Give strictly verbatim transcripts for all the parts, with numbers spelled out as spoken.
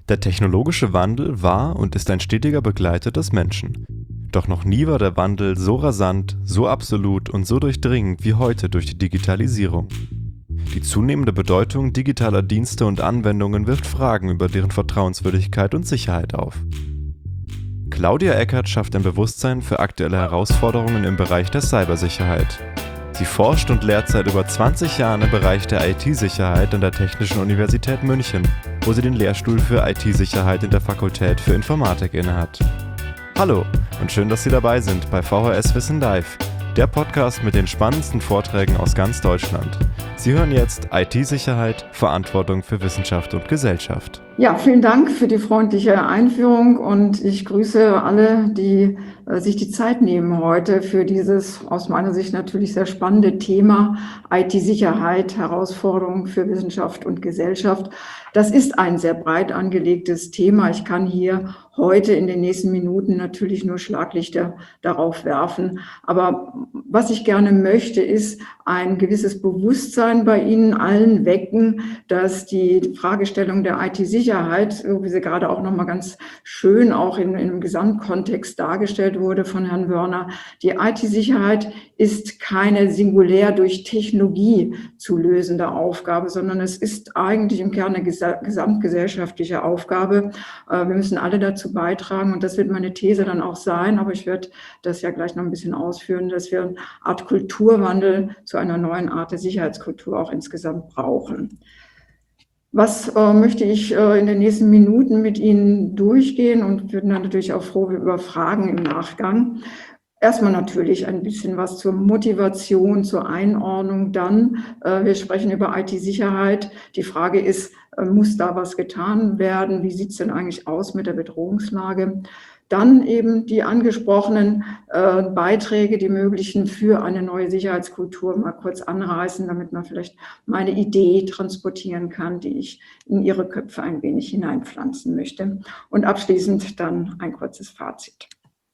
Der technologische Wandel war und ist ein stetiger Begleiter des Menschen. Doch noch nie war der Wandel so rasant, so absolut und so durchdringend wie heute durch die Digitalisierung. Die zunehmende Bedeutung digitaler Dienste und Anwendungen wirft Fragen über deren Vertrauenswürdigkeit und Sicherheit auf. Claudia Eckert schafft ein Bewusstsein für aktuelle Herausforderungen im Bereich der Cybersicherheit. Sie forscht und lehrt seit über zwanzig Jahren im Bereich der I T-Sicherheit an der Technischen Universität München, wo sie den Lehrstuhl für I T-Sicherheit in der Fakultät für Informatik innehat. Hallo und schön, dass Sie dabei sind bei V H S Wissen Live, der Podcast mit den spannendsten Vorträgen aus ganz Deutschland. Sie hören jetzt I T-Sicherheit, Verantwortung für Wissenschaft und Gesellschaft. Ja, vielen Dank für die freundliche Einführung und ich grüße alle, die äh, sich die Zeit nehmen heute für dieses aus meiner Sicht natürlich sehr spannende Thema I T-Sicherheit, Herausforderungen für Wissenschaft und Gesellschaft. Das ist ein sehr breit angelegtes Thema. Ich kann hier heute in den nächsten Minuten natürlich nur Schlaglichter darauf werfen. Aber was ich gerne möchte, ist ein gewisses Bewusstsein bei Ihnen allen wecken, dass die Fragestellung der I T-Sicherheit, so wie sie gerade auch nochmal ganz schön auch in, in einem Gesamtkontext dargestellt wurde von Herrn Wörner, die I T-Sicherheit ist keine singulär durch Technologie zu lösende Aufgabe, sondern es ist eigentlich im Kern eine gesamtgesellschaftliche Aufgabe. Wir müssen alle dazu beitragen und das wird meine These dann auch sein, aber ich werde das ja gleich noch ein bisschen ausführen, dass wir eine Art Kulturwandel zu einer neuen Art der Sicherheitskultur auch insgesamt brauchen. Was äh, möchte ich äh, in den nächsten Minuten mit Ihnen durchgehen und bin dann natürlich auch froh über Fragen im Nachgang. Erstmal natürlich ein bisschen was zur Motivation, zur Einordnung dann. Äh, wir sprechen über I T-Sicherheit. Die Frage ist, äh, muss da was getan werden? Wie sieht es denn eigentlich aus mit der Bedrohungslage? Dann eben die angesprochenen äh, Beiträge, die möglichen für eine neue Sicherheitskultur mal kurz anreißen, damit man vielleicht meine Idee transportieren kann, die ich in Ihre Köpfe ein wenig hineinpflanzen möchte. Und abschließend dann ein kurzes Fazit.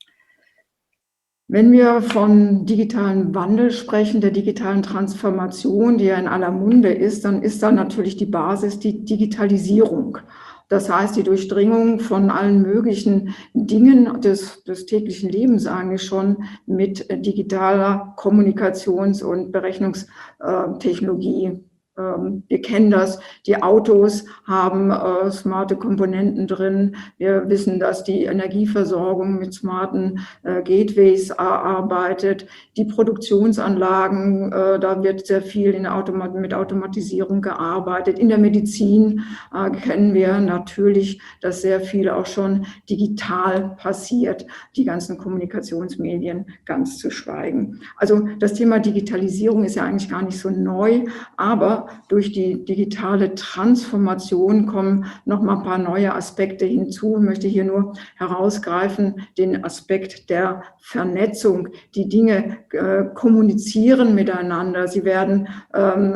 Wenn wir von digitalen Wandel sprechen, der digitalen Transformation, die ja in aller Munde ist, dann ist da natürlich die Basis die Digitalisierung. Das heißt, die Durchdringung von allen möglichen Dingen des, des täglichen Lebens eigentlich schon mit digitaler Kommunikations- und Berechnungstechnologie. Wir kennen das, die Autos haben äh, smarte Komponenten drin. Wir wissen, dass die Energieversorgung mit smarten äh, Gateways äh, arbeitet. Die Produktionsanlagen, äh, da wird sehr viel in Automat- mit Automatisierung gearbeitet. In der Medizin äh, kennen wir natürlich, dass sehr viel auch schon digital passiert. Die ganzen Kommunikationsmedien ganz zu schweigen. Also das Thema Digitalisierung ist ja eigentlich gar nicht so neu, aber durch die digitale Transformation kommen noch mal ein paar neue Aspekte hinzu. Ich möchte hier nur herausgreifen den Aspekt der Vernetzung. Die Dinge äh, kommunizieren miteinander. Sie werden, ähm,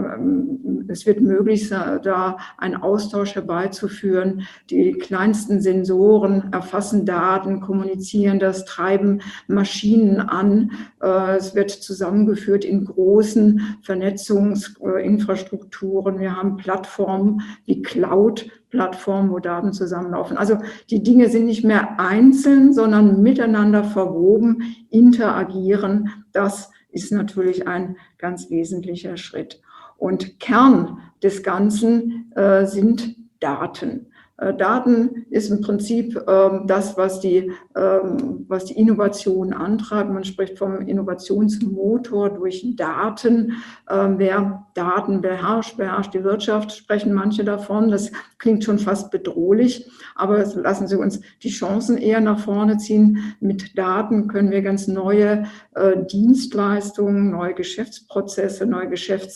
äh, es wird möglich sein, da einen Austausch herbeizuführen. Die kleinsten Sensoren erfassen Daten, kommunizieren das, treiben Maschinen an. Äh, es wird zusammengeführt in großen Vernetzungsinfrastrukturen. Infrastrukturen, wir haben Plattformen wie Cloud-Plattformen, wo Daten zusammenlaufen. Also die Dinge sind nicht mehr einzeln, sondern miteinander verwoben, interagieren. Das ist natürlich ein ganz wesentlicher Schritt. Und Kern des Ganzen äh, sind Daten. Daten ist im Prinzip ähm, das, was die, ähm, was die Innovation antreibt. Man spricht vom Innovationsmotor durch Daten. Ähm, wer Daten beherrscht, beherrscht die Wirtschaft, sprechen manche davon. Das klingt schon fast bedrohlich, aber lassen Sie uns die Chancen eher nach vorne ziehen. Mit Daten können wir ganz neue äh, Dienstleistungen, neue Geschäftsprozesse, neue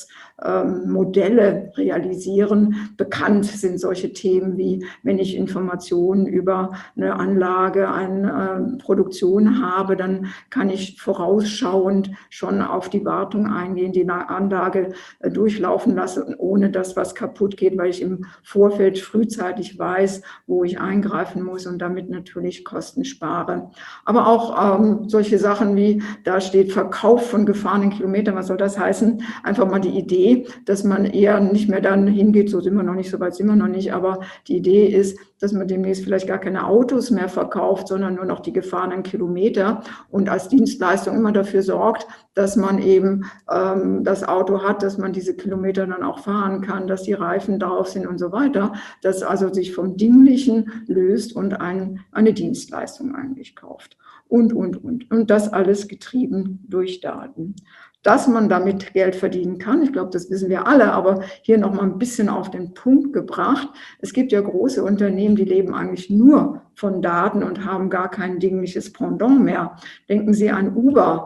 Geschäftsmodelle realisieren. Bekannt sind solche Themen wie, wenn ich Informationen über eine Anlage, eine äh, Produktion habe, dann kann ich vorausschauend schon auf die Wartung eingehen, die Anlage äh, durchlaufen lassen, ohne dass was kaputt geht, weil ich im Vorfeld frühzeitig weiß, wo ich eingreifen muss und damit natürlich Kosten spare. Aber auch ähm, solche Sachen wie, da steht Verkauf von gefahrenen Kilometern, was soll das heißen? Einfach mal die Idee, dass man eher nicht mehr dann hingeht, so sind wir noch nicht, so weit sind wir noch nicht, aber die Idee Idee ist, dass man demnächst vielleicht gar keine Autos mehr verkauft, sondern nur noch die gefahrenen Kilometer und als Dienstleistung immer dafür sorgt, dass man eben ähm, das Auto hat, dass man diese Kilometer dann auch fahren kann, dass die Reifen drauf sind und so weiter, dass also sich vom Dinglichen löst und ein, eine Dienstleistung eigentlich kauft. Und, und, und. Und das alles getrieben durch Daten. Dass man damit Geld verdienen kann, ich glaube, das wissen wir alle, aber hier noch mal ein bisschen auf den Punkt gebracht. Es gibt ja große Unternehmen, die leben eigentlich nur von Daten und haben gar kein dingliches Pendant mehr. Denken Sie an Uber,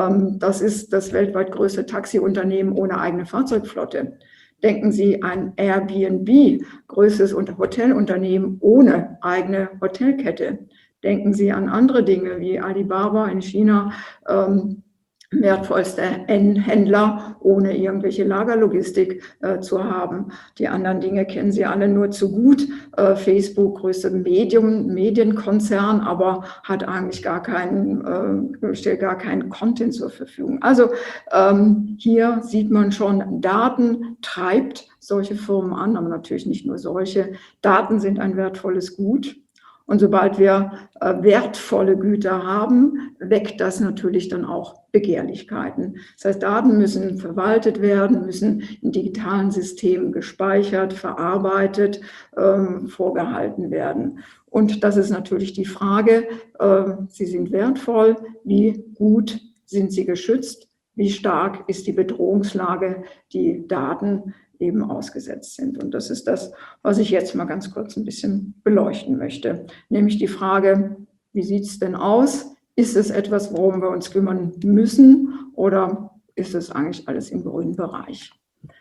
das ist das weltweit größte Taxiunternehmen ohne eigene Fahrzeugflotte. Denken Sie an Airbnb, größtes Hotelunternehmen ohne eigene Hotelkette. Denken Sie an andere Dinge wie Alibaba in China, ähm, wertvollster Händler, ohne irgendwelche Lagerlogistik äh, zu haben. Die anderen Dinge kennen Sie alle nur zu gut. Äh, Facebook, größte Medium, Medienkonzern, aber hat eigentlich gar keinen, äh, stellt gar keinen Content zur Verfügung. Also ähm, hier sieht man schon, Daten treibt solche Firmen an, aber natürlich nicht nur solche. Daten sind ein wertvolles Gut. Und sobald wir äh, wertvolle Güter haben, weckt das natürlich dann auch Begehrlichkeiten. Das heißt, Daten müssen verwaltet werden, müssen in digitalen Systemen gespeichert, verarbeitet, ähm, vorgehalten werden. Und das ist natürlich die Frage, äh, sie sind wertvoll, wie gut sind sie geschützt, wie stark ist die Bedrohungslage, die Daten eben ausgesetzt sind. Und das ist das, was ich jetzt mal ganz kurz ein bisschen beleuchten möchte. Nämlich die Frage, wie sieht es denn aus? Ist es etwas, worum wir uns kümmern müssen, oder ist es eigentlich alles im grünen Bereich?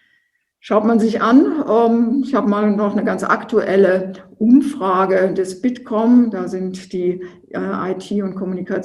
Schaut man sich an, ähm, ich habe mal noch eine ganz aktuelle Umfrage des Bitkom, da sind die äh, I T- und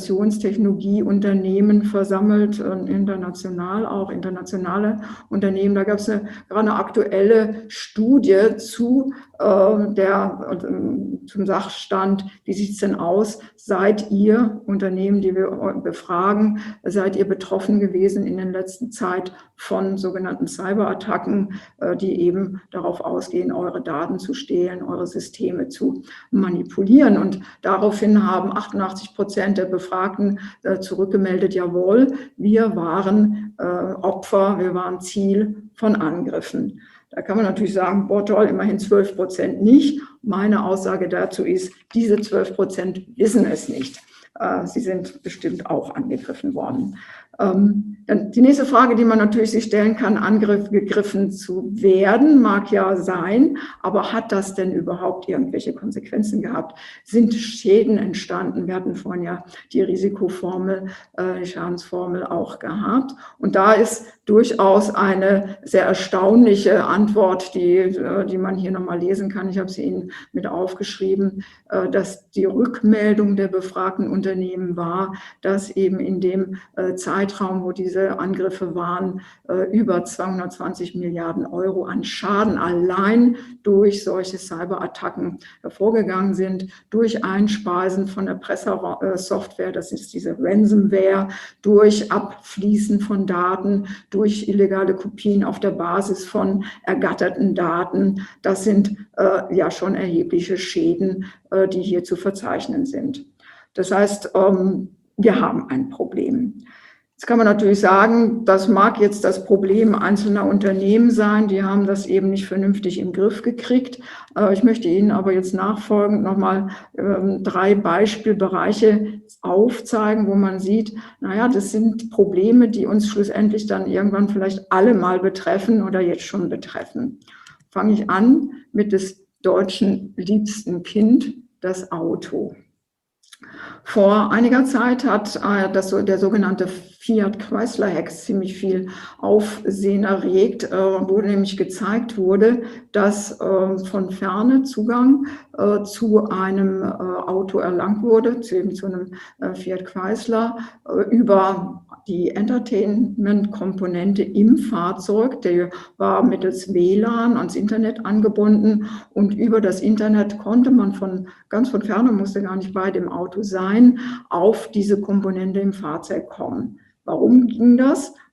Kommunikationstechnologieunternehmen versammelt, äh, international auch, internationale Unternehmen. Da gab es eine, gerade eine aktuelle Studie zu äh, der, äh, zum Sachstand, wie sieht es denn aus? Seid ihr, Unternehmen, die wir befragen, seid ihr betroffen gewesen in der letzten Zeit von sogenannten Cyberattacken, äh, die eben darauf ausgehen, eure Daten zu stehlen, eure Systeme zu manipulieren? Und daraufhin haben achtundachtzig Prozent der Befragten äh, zurückgemeldet, jawohl, wir waren äh, Opfer, wir waren Ziel von Angriffen. Da kann man natürlich sagen, boah toll, immerhin zwölf Prozent nicht. Meine Aussage dazu ist, diese zwölf Prozent wissen es nicht. Äh, sie sind bestimmt auch angegriffen worden. Ähm, dann die nächste Frage, die man natürlich sich stellen kann, angegriffen zu werden, mag ja sein, aber hat das denn überhaupt irgendwelche Konsequenzen gehabt? Sind Schäden entstanden? Wir hatten vorhin ja die Risikoformel, äh, die Schadensformel auch gehabt. Und da ist durchaus eine sehr erstaunliche Antwort, die, die man hier nochmal lesen kann. Ich habe sie Ihnen mit aufgeschrieben, äh, dass die Rückmeldung der befragten Unternehmen war, dass eben in dem äh, Zeitraum, wo diese Angriffe waren, äh, über zweihundertzwanzig Milliarden Euro an Schaden allein durch solche Cyberattacken hervorgegangen sind, durch Einspeisen von Erpressersoftware, das ist diese Ransomware, durch Abfließen von Daten, durch illegale Kopien auf der Basis von ergatterten Daten. Das sind äh, ja schon erhebliche Schäden, äh, die hier zu verzeichnen sind. Das heißt, ähm, wir haben ein Problem. Jetzt kann man natürlich sagen, das mag jetzt das Problem einzelner Unternehmen sein, die haben das eben nicht vernünftig im Griff gekriegt. Ich möchte Ihnen aber jetzt nachfolgend nochmal drei Beispielbereiche aufzeigen, wo man sieht, naja, das sind Probleme, die uns schlussendlich dann irgendwann vielleicht alle mal betreffen oder jetzt schon betreffen. Fange ich an mit des Deutschen liebsten Kind, das Auto. Vor einiger Zeit hat äh, das, der sogenannte Fiat-Chrysler-Hack ziemlich viel Aufsehen erregt, äh, wo nämlich gezeigt wurde, dass äh, von Ferne Zugang äh, zu einem äh, Auto erlangt wurde, zu, eben zu einem äh, Fiat-Chrysler, äh, über die Entertainment-Komponente im Fahrzeug, der war mittels W L A N ans Internet angebunden, und über das Internet konnte man von ganz von Ferne, musste gar nicht bei dem Auto sein, auf diese Komponente im Fahrzeug kommen. Warum ging das?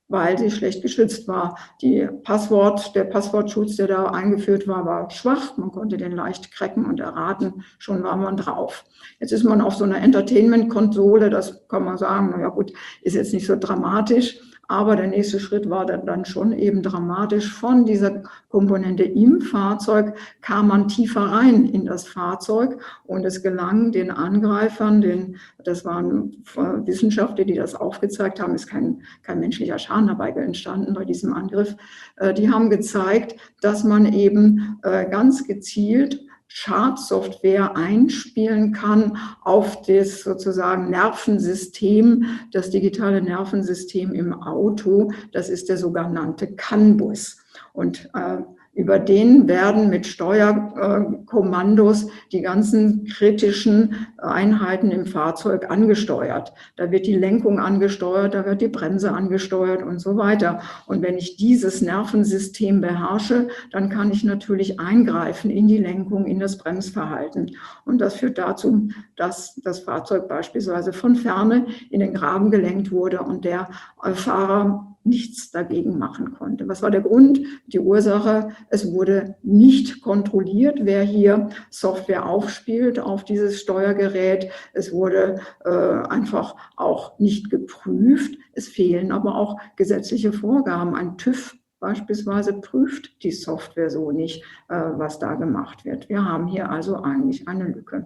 weil sie schlecht geschützt war. Die Passwort, der Passwortschutz, der da eingeführt war, war schwach. Man konnte den leicht cracken und erraten, schon war man drauf. Jetzt ist man auf so einer Entertainment-Konsole, das kann man sagen, naja gut, ist jetzt nicht so dramatisch, aber der nächste Schritt war dann schon eben dramatisch. Von dieser Komponente im Fahrzeug kam man tiefer rein in das Fahrzeug und es gelang den Angreifern, den, das waren Wissenschaftler, die das aufgezeigt haben, ist kein, kein menschlicher Schaden dabei entstanden bei diesem Angriff. Die haben gezeigt, dass man eben ganz gezielt Schadsoftware einspielen kann auf das sozusagen Nervensystem, das digitale Nervensystem im Auto. Das ist der sogenannte CAN-Bus. Und äh, über den werden mit Steuerkommandos die ganzen kritischen Einheiten im Fahrzeug angesteuert. Da wird die Lenkung angesteuert, da wird die Bremse angesteuert und so weiter. Und wenn ich dieses Nervensystem beherrsche, dann kann ich natürlich eingreifen in die Lenkung, in das Bremsverhalten. Und das führt dazu, dass das Fahrzeug beispielsweise von Ferne in den Graben gelenkt wurde und der Fahrer nichts dagegen machen konnte. Was war der Grund? Die Ursache, es wurde nicht kontrolliert, wer hier Software aufspielt auf dieses Steuergerät. Es wurde äh, einfach auch nicht geprüft. Es fehlen aber auch gesetzliche Vorgaben. Ein TÜV beispielsweise prüft die Software so nicht, äh, was da gemacht wird. Wir haben hier also eigentlich eine Lücke.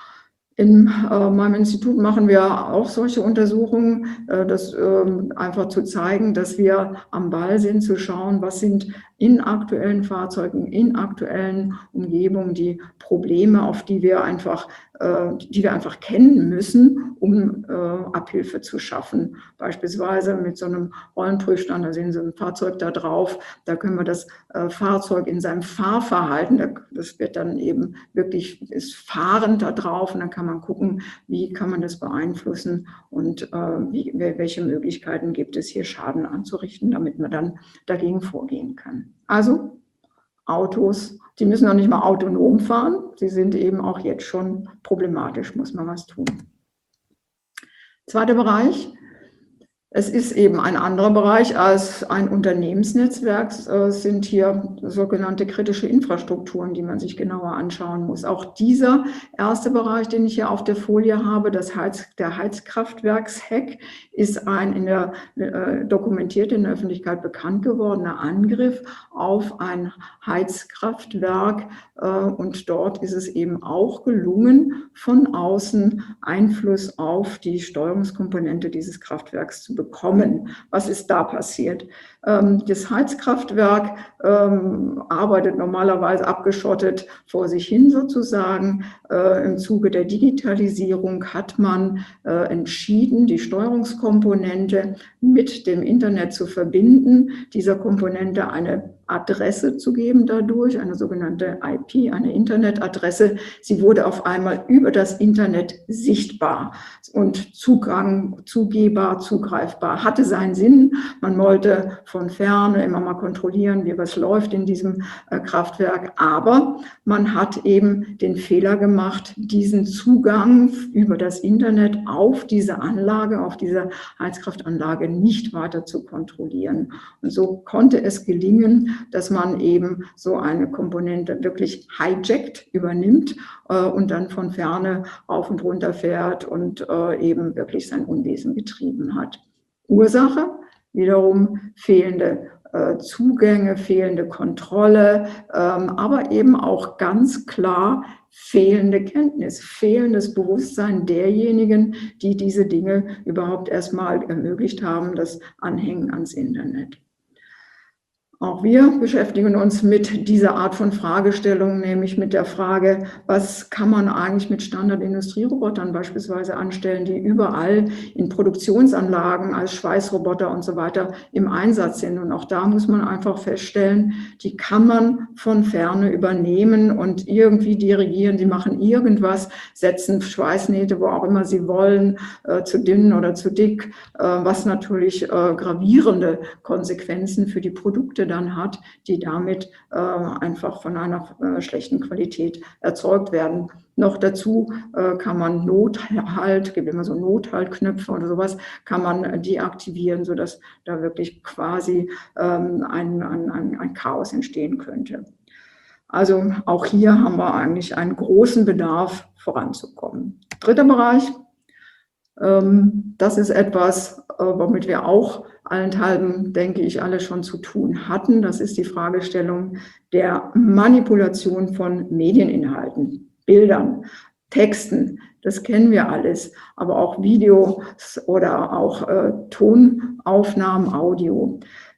In äh, meinem Institut machen wir auch solche Untersuchungen, äh, das, äh, einfach zu zeigen, dass wir am Ball sind, zu schauen, was sind in aktuellen Fahrzeugen, in aktuellen Umgebungen die Probleme, auf die wir einfach, äh, die wir einfach kennen müssen, um äh, Abhilfe zu schaffen. Beispielsweise mit so einem Rollenprüfstand, da sehen Sie ein Fahrzeug da drauf, da können wir das äh, Fahrzeug in seinem Fahrverhalten, da, das wird dann eben wirklich, ist fahrend da drauf und dann kann man gucken, wie kann man das beeinflussen und äh, wie, welche Möglichkeiten gibt es hier Schaden anzurichten, damit man dann dagegen vorgehen kann. Also Autos, die müssen noch nicht mal autonom fahren, sie sind eben auch jetzt schon problematisch, muss man was tun. Zweiter Bereich. Es ist eben ein anderer Bereich als ein Unternehmensnetzwerk. Es sind hier sogenannte kritische Infrastrukturen, die man sich genauer anschauen muss. Auch dieser erste Bereich, den ich hier auf der Folie habe, das Heiz, der Heizkraftwerkshack, ist ein in der äh, dokumentiert in der Öffentlichkeit bekannt gewordener Angriff auf ein Heizkraftwerk. Äh, und dort ist es eben auch gelungen, von außen Einfluss auf die Steuerungskomponente dieses Kraftwerks zu bekommen. Was ist da passiert? Ähm, das Heizkraftwerk ähm, arbeitet normalerweise abgeschottet vor sich hin sozusagen. Äh, im Zuge der Digitalisierung hat man äh, entschieden, die Steuerungskomponente mit dem Internet zu verbinden, dieser Komponente eine Adresse zu geben dadurch, eine sogenannte I P, eine Internetadresse. Sie wurde auf einmal über das Internet sichtbar und Zugang, zugehbar, zugreifbar. Hatte seinen Sinn. Man wollte von Ferne immer mal kontrollieren, wie was läuft in diesem äh, Kraftwerk. Aber man hat eben den Fehler gemacht, diesen Zugang über das Internet auf diese Anlage, auf diese Heizkraftanlage nicht weiter zu kontrollieren. Und so konnte es gelingen, dass man eben so eine Komponente wirklich hijackt, übernimmt äh, und dann von Ferne rauf und runter fährt und äh, eben wirklich sein Unwesen getrieben hat. Ursache wiederum fehlende äh, Zugänge, fehlende Kontrolle, ähm, aber eben auch ganz klar fehlende Kenntnis, fehlendes Bewusstsein derjenigen, die diese Dinge überhaupt erstmal ermöglicht haben, das Anhängen ans Internet. Auch wir beschäftigen uns mit dieser Art von Fragestellung, nämlich mit der Frage, was kann man eigentlich mit Standard-Industrierobotern beispielsweise anstellen, die überall in Produktionsanlagen als Schweißroboter und so weiter im Einsatz sind. Und auch da muss man einfach feststellen, die kann man von Ferne übernehmen und irgendwie dirigieren. Sie machen irgendwas, setzen Schweißnähte, wo auch immer sie wollen, äh, zu dünn oder zu dick, äh, was natürlich äh, gravierende Konsequenzen für die Produkte Bildern hat, die damit äh, einfach von einer äh, schlechten Qualität erzeugt werden. Noch dazu äh, kann man Nothalt, gibt immer so Nothaltknöpfe oder sowas, kann man deaktivieren, sodass da wirklich quasi ähm, ein, ein, ein Chaos entstehen könnte. Also auch hier haben wir eigentlich einen großen Bedarf, voranzukommen. Dritter Bereich, ähm, das ist etwas, äh, womit wir auch allenthalben, denke ich, alle schon zu tun hatten. Das ist die Fragestellung der Manipulation von Medieninhalten, Bildern, Texten. Das kennen wir alles, aber auch Videos oder auch äh, Tonaufnahmen, Audio.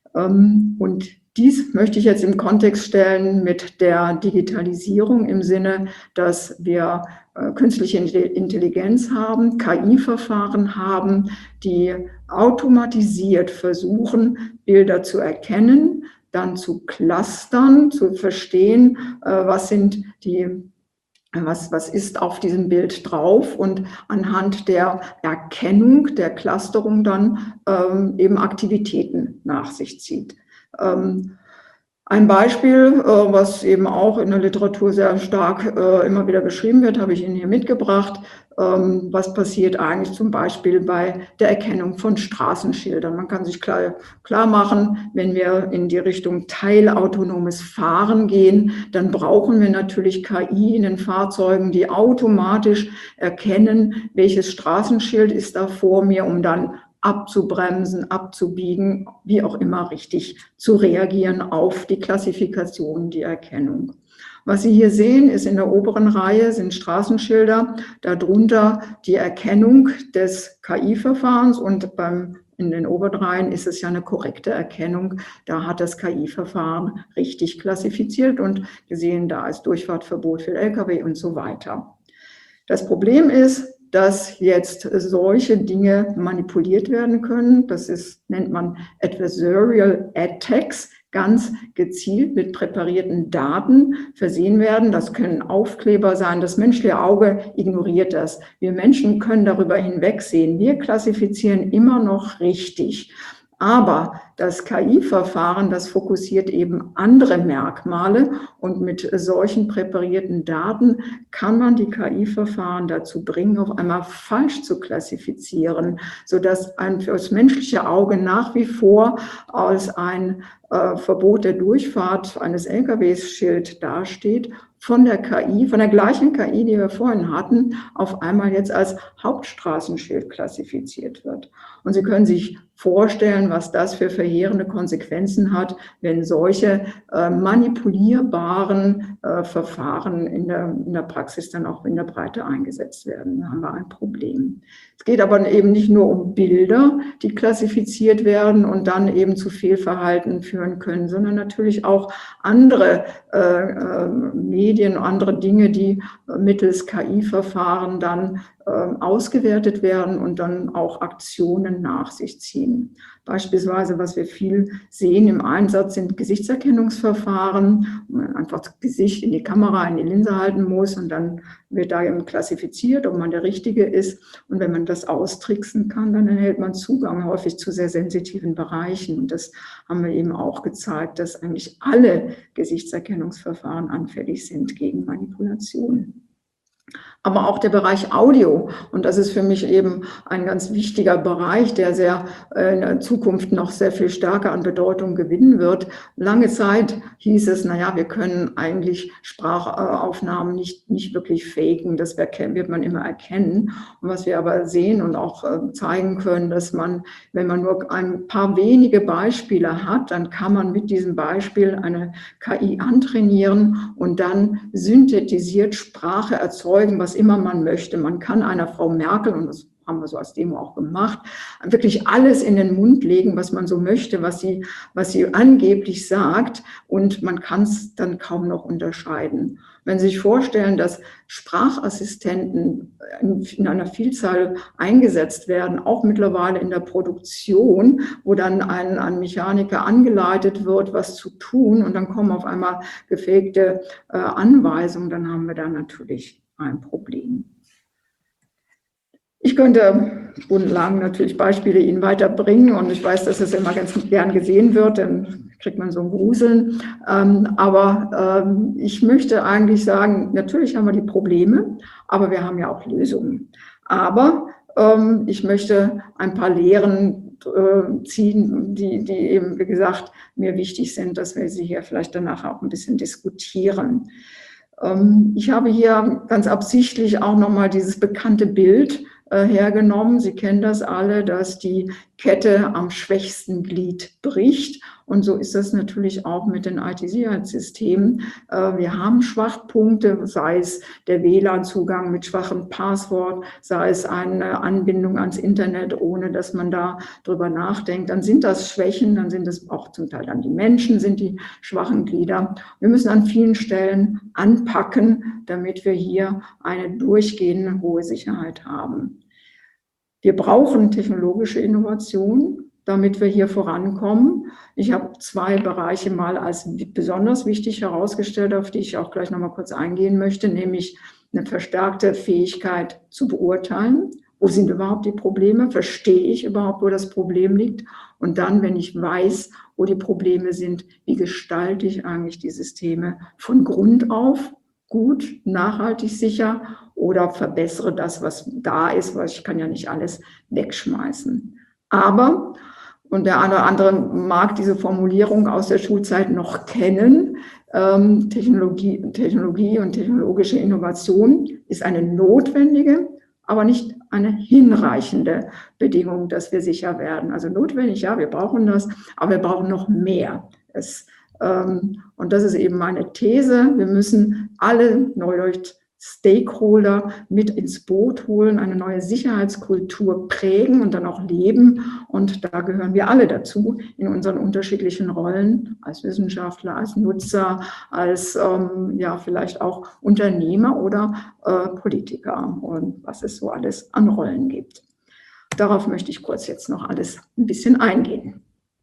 Ähm, und dies möchte ich jetzt im Kontext stellen mit der Digitalisierung im Sinne, dass wir äh, künstliche Intelligenz haben, K I-Verfahren haben, die automatisiert versuchen, Bilder zu erkennen, dann zu clustern, zu verstehen, äh, was sind die Was, was ist auf diesem Bild drauf und anhand der Erkennung, der Clusterung dann ähm, eben Aktivitäten nach sich zieht. Ähm, ein Beispiel, äh, was eben auch in der Literatur sehr stark äh, immer wieder beschrieben wird, habe ich Ihnen hier mitgebracht. Ähm, was passiert eigentlich zum Beispiel bei der Erkennung von Straßenschildern? Man kann sich klar, klar machen, wenn wir in die Richtung teilautonomes Fahren gehen, dann brauchen wir natürlich K I in den Fahrzeugen, die automatisch erkennen, welches Straßenschild ist da vor mir, um dann abzubremsen, abzubiegen, wie auch immer richtig zu reagieren auf die Klassifikation, die Erkennung. Was Sie hier sehen, ist in der oberen Reihe sind Straßenschilder, darunter die Erkennung des K I-Verfahrens und beim, in den oberen Reihen ist es ja eine korrekte Erkennung. Da hat das K I-Verfahren richtig klassifiziert und gesehen, da ist Durchfahrtverbot für L K W und so weiter. Das Problem ist, dass jetzt solche Dinge manipuliert werden können. Das ist, nennt man Adversarial Attacks, ganz gezielt mit präparierten Daten versehen werden. Das können Aufkleber sein. Das menschliche Auge ignoriert das. Wir Menschen können darüber hinwegsehen. Wir klassifizieren immer noch richtig. Aber das K I-Verfahren, das fokussiert eben andere Merkmale und mit solchen präparierten Daten kann man die K I-Verfahren dazu bringen, auf einmal falsch zu klassifizieren, sodass ein für das menschliche Auge nach wie vor als ein äh, Verbot der Durchfahrt eines L K W-Schild dasteht, von der K I, von der gleichen K I, die wir vorhin hatten, auf einmal jetzt als Hauptstraßenschild klassifiziert wird. Und Sie können sich vorstellen, was das für verheerende Konsequenzen hat, wenn solche äh, manipulierbaren äh, Verfahren in der, in der Praxis dann auch in der Breite eingesetzt werden. Da haben wir ein Problem. Es geht aber eben nicht nur um Bilder, die klassifiziert werden und dann eben zu Fehlverhalten führen können, sondern natürlich auch andere äh, äh, Medien, andere Dinge, die äh, mittels K I-Verfahren dann äh, ausgewertet werden und dann auch Aktionen nach sich ziehen. Beispielsweise, was wir viel sehen im Einsatz, sind Gesichtserkennungsverfahren, wo man einfach das Gesicht in die Kamera, in die Linse halten muss und dann wird da eben klassifiziert, ob man der Richtige ist. Und wenn man das austricksen kann, dann erhält man Zugang häufig zu sehr sensitiven Bereichen. Und das haben wir eben auch gezeigt, dass eigentlich alle Gesichtserkennungsverfahren anfällig sind gegen Manipulation. Aber auch der Bereich Audio. Und das ist für mich eben ein ganz wichtiger Bereich, der sehr äh, in der Zukunft noch sehr viel stärker an Bedeutung gewinnen wird. Lange Zeit hieß es, naja, wir können eigentlich Sprachaufnahmen nicht, nicht wirklich faken. Das wird man immer erkennen. Und was wir aber sehen und auch äh, zeigen können, dass man, wenn man nur ein paar wenige Beispiele hat, dann kann man mit diesem Beispiel eine K I antrainieren und dann synthetisiert Sprache erzeugen, was immer man möchte. Man kann einer Frau Merkel, und das haben wir so als Demo auch gemacht, wirklich alles in den Mund legen, was man so möchte, was sie, was sie angeblich sagt, und man kann es dann kaum noch unterscheiden. Wenn Sie sich vorstellen, dass Sprachassistenten in einer Vielzahl eingesetzt werden, auch mittlerweile in der Produktion, wo dann ein, ein Mechaniker angeleitet wird, was zu tun, und dann kommen auf einmal gefakte äh, Anweisungen, dann haben wir da natürlich ein Problem. Ich könnte stundenlang natürlich Beispiele Ihnen weiterbringen und ich weiß, dass es immer ganz gern gesehen wird, dann kriegt man so ein Gruseln. Ähm, aber ähm, ich möchte eigentlich sagen, natürlich haben wir die Probleme, aber wir haben ja auch Lösungen. Aber ähm, ich möchte ein paar Lehren äh, ziehen, die, die eben, wie gesagt, mir wichtig sind, dass wir sie hier vielleicht danach auch ein bisschen diskutieren. Ähm, ich habe hier ganz absichtlich auch nochmal dieses bekannte Bild äh, hergenommen. Sie kennen das alle, dass die Kette am schwächsten Glied bricht. Und so ist das natürlich auch mit den I T-Sicherheitssystemen. Äh, wir haben Schwachpunkte, sei es der W L A N-Zugang mit schwachem Passwort, sei es eine Anbindung ans Internet, ohne dass man da drüber nachdenkt. Dann sind das Schwächen, dann sind es auch zum Teil dann die Menschen, sind die schwachen Glieder. Wir müssen an vielen Stellen anpacken, damit wir hier eine durchgehende hohe Sicherheit haben. Wir brauchen technologische Innovation, damit wir hier vorankommen. Ich habe zwei Bereiche mal als besonders wichtig herausgestellt, auf die ich auch gleich noch mal kurz eingehen möchte, nämlich eine verstärkte Fähigkeit zu beurteilen. Wo sind überhaupt die Probleme? Verstehe ich überhaupt, wo das Problem liegt? Und dann, wenn ich weiß, wo die Probleme sind, wie gestalte ich eigentlich die Systeme von Grund auf gut, nachhaltig sicher oder verbessere das, was da ist, weil ich kann ja nicht alles wegschmeißen. Aber, und der eine oder andere mag diese Formulierung aus der Schulzeit noch kennen, ähm, Technologie, Technologie und technologische Innovation ist eine notwendige, aber nicht eine hinreichende Bedingung, dass wir sicher werden. Also notwendig, ja, wir brauchen das, aber wir brauchen noch mehr. Es, ähm, und das ist eben meine These. Wir müssen alle Neudeutsch Stakeholder mit ins Boot holen, eine neue Sicherheitskultur prägen und dann auch leben. Und da gehören wir alle dazu in unseren unterschiedlichen Rollen als Wissenschaftler, als Nutzer, als ähm, ja vielleicht auch Unternehmer oder äh, Politiker und was es so alles an Rollen gibt. Darauf möchte ich kurz jetzt noch alles ein bisschen eingehen.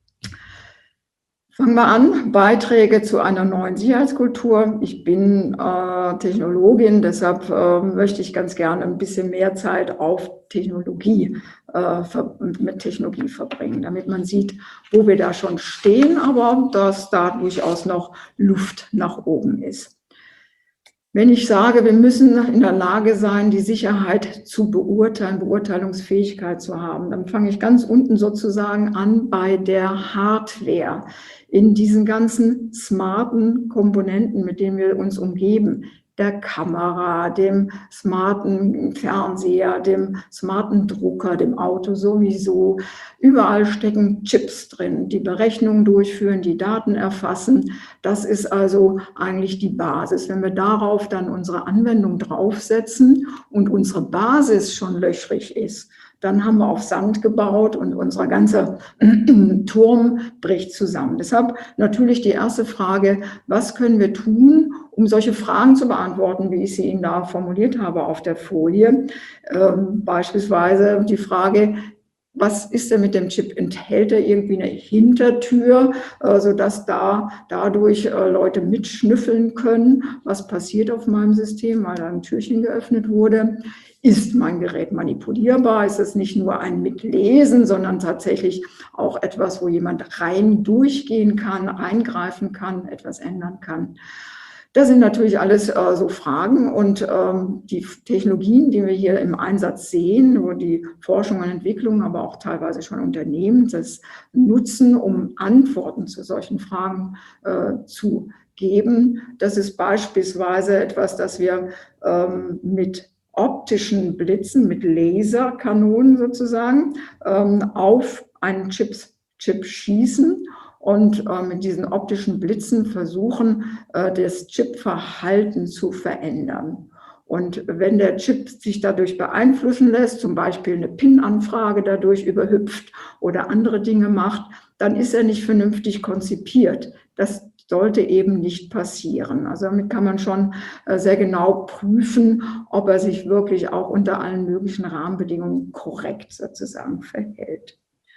Fangen wir an, Beiträge zu einer neuen Sicherheitskultur. Ich bin äh, Technologin, deshalb äh, möchte ich ganz gerne ein bisschen mehr Zeit auf Technologie, äh, mit Technologie verbringen, damit man sieht, wo wir da schon stehen, aber dass da durchaus noch Luft nach oben ist. Wenn ich sage, wir müssen in der Lage sein, die Sicherheit zu beurteilen, Beurteilungsfähigkeit zu haben, dann fange ich ganz unten sozusagen an bei der Hardware. In diesen ganzen smarten Komponenten, mit denen wir uns umgeben, der Kamera, dem smarten Fernseher, dem smarten Drucker, dem Auto sowieso. Überall stecken Chips drin, die Berechnungen durchführen, die Daten erfassen. Das ist also eigentlich die Basis. Wenn wir darauf dann unsere Anwendung draufsetzen und unsere Basis schon löchrig ist, dann haben wir auf Sand gebaut und unser ganzer Turm bricht zusammen. Deshalb natürlich die erste Frage, was können wir tun, um solche Fragen zu beantworten, wie ich sie Ihnen da formuliert habe auf der Folie. Ähm, beispielsweise die Frage, was ist denn mit dem Chip? Enthält er irgendwie eine Hintertür, äh, sodass da dadurch äh, Leute mitschnüffeln können? Was passiert auf meinem System, weil da ein Türchen geöffnet wurde? Ist mein Gerät manipulierbar? Ist es nicht nur ein Mitlesen, sondern tatsächlich auch etwas, wo jemand rein durchgehen kann, eingreifen kann, etwas ändern kann? Das sind natürlich alles äh, so Fragen und ähm, die Technologien, die wir hier im Einsatz sehen, wo die Forschung und Entwicklung, aber auch teilweise schon Unternehmen das nutzen, um Antworten zu solchen Fragen äh, zu geben. Das ist beispielsweise etwas, das wir ähm, mit optischen Blitzen, mit Laserkanonen sozusagen, ähm, auf einen Chip, Chip schießen und äh, mit diesen optischen Blitzen versuchen, äh, das Chipverhalten zu verändern. Und wenn der Chip sich dadurch beeinflussen lässt, zum Beispiel eine P I N-Anfrage dadurch überhüpft oder andere Dinge macht, dann ist er nicht vernünftig konzipiert. Das sollte eben nicht passieren. Also damit kann man schon sehr genau prüfen, ob er sich wirklich auch unter allen möglichen Rahmenbedingungen korrekt sozusagen verhält.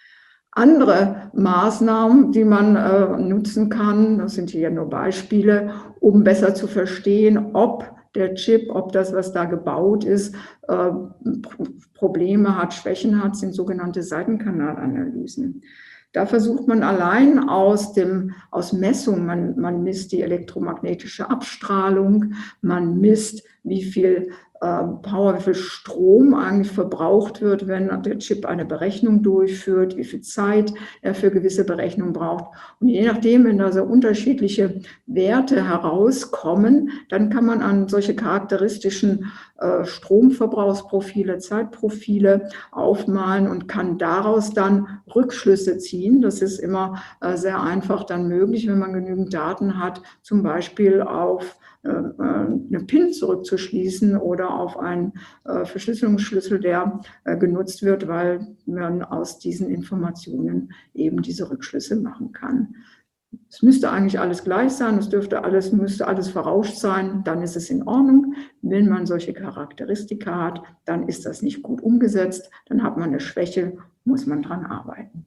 Andere Maßnahmen, die man äh, nutzen kann, das sind hier nur Beispiele, um besser zu verstehen, ob der Chip, ob das, was da gebaut ist, äh, Probleme hat, Schwächen hat, sind sogenannte Seitenkanalanalysen. Da versucht man allein aus, dem, aus Messung, man, man misst die elektromagnetische Abstrahlung, man misst, wie viel äh, Power, wie viel Strom eigentlich verbraucht wird, wenn der Chip eine Berechnung durchführt, wie viel Zeit er für gewisse Berechnungen braucht. Und je nachdem, wenn da so unterschiedliche Werte herauskommen, dann kann man an solche charakteristischen äh, Stromverbrauchsprofile, Zeitprofile aufmalen und kann daraus dann Rückschlüsse ziehen. Das ist immer äh, sehr einfach dann möglich, wenn man genügend Daten hat, zum Beispiel auf äh, eine PIN zurückzuschließen oder auf einen äh, Verschlüsselungsschlüssel, der äh, genutzt wird, weil man aus diesen Informationen eben diese Rückschlüsse machen kann. Es müsste eigentlich alles gleich sein, es dürfte alles, müsste alles verrauscht sein, dann ist es in Ordnung. Wenn man solche Charakteristika hat, dann ist das nicht gut umgesetzt, dann hat man eine Schwäche, muss man dran arbeiten.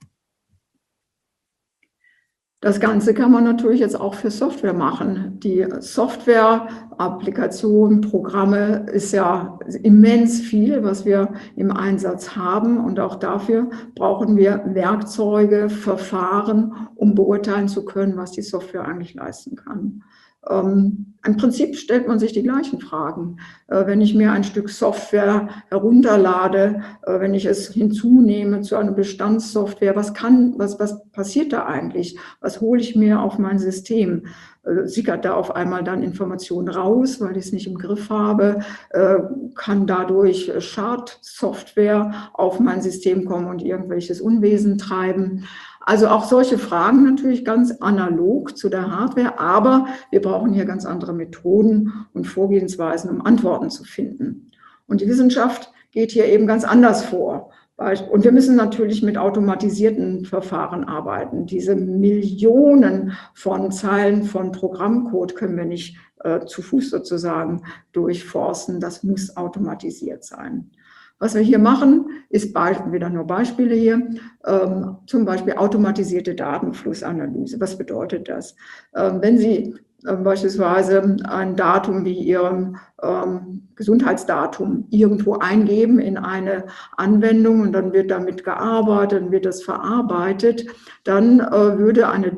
Das Ganze kann man natürlich jetzt auch für Software machen. Die Software, Applikationen, Programme ist ja immens viel, was wir im Einsatz haben. Und auch dafür brauchen wir Werkzeuge, Verfahren, um beurteilen zu können, was die Software eigentlich leisten kann. Ähm, Im Prinzip stellt man sich die gleichen Fragen. Äh, wenn ich mir ein Stück Software herunterlade, äh, wenn ich es hinzunehme zu einer Bestandssoftware, was kann, was, was passiert da eigentlich? Was hole ich mir auf mein System? Äh, sickert da auf einmal dann Information raus, weil ich es nicht im Griff habe? Äh, kann dadurch Schadsoftware auf mein System kommen und irgendwelches Unwesen treiben? Also auch solche Fragen natürlich ganz analog zu der Hardware, aber wir brauchen hier ganz andere Methoden und Vorgehensweisen, um Antworten zu finden. Und die Wissenschaft geht hier eben ganz anders vor. Und wir müssen natürlich mit automatisierten Verfahren arbeiten. Diese Millionen von Zeilen von Programmcode können wir nicht äh, zu Fuß sozusagen durchforsten. Das muss automatisiert sein. Was wir hier machen, ist wieder nur Beispiele hier, ähm, zum Beispiel automatisierte Datenflussanalyse. Was bedeutet das? Ähm, wenn Sie äh, beispielsweise ein Datum wie Ihrem ähm, Gesundheitsdatum irgendwo eingeben in eine Anwendung und dann wird damit gearbeitet, dann wird das verarbeitet, dann äh, würde eine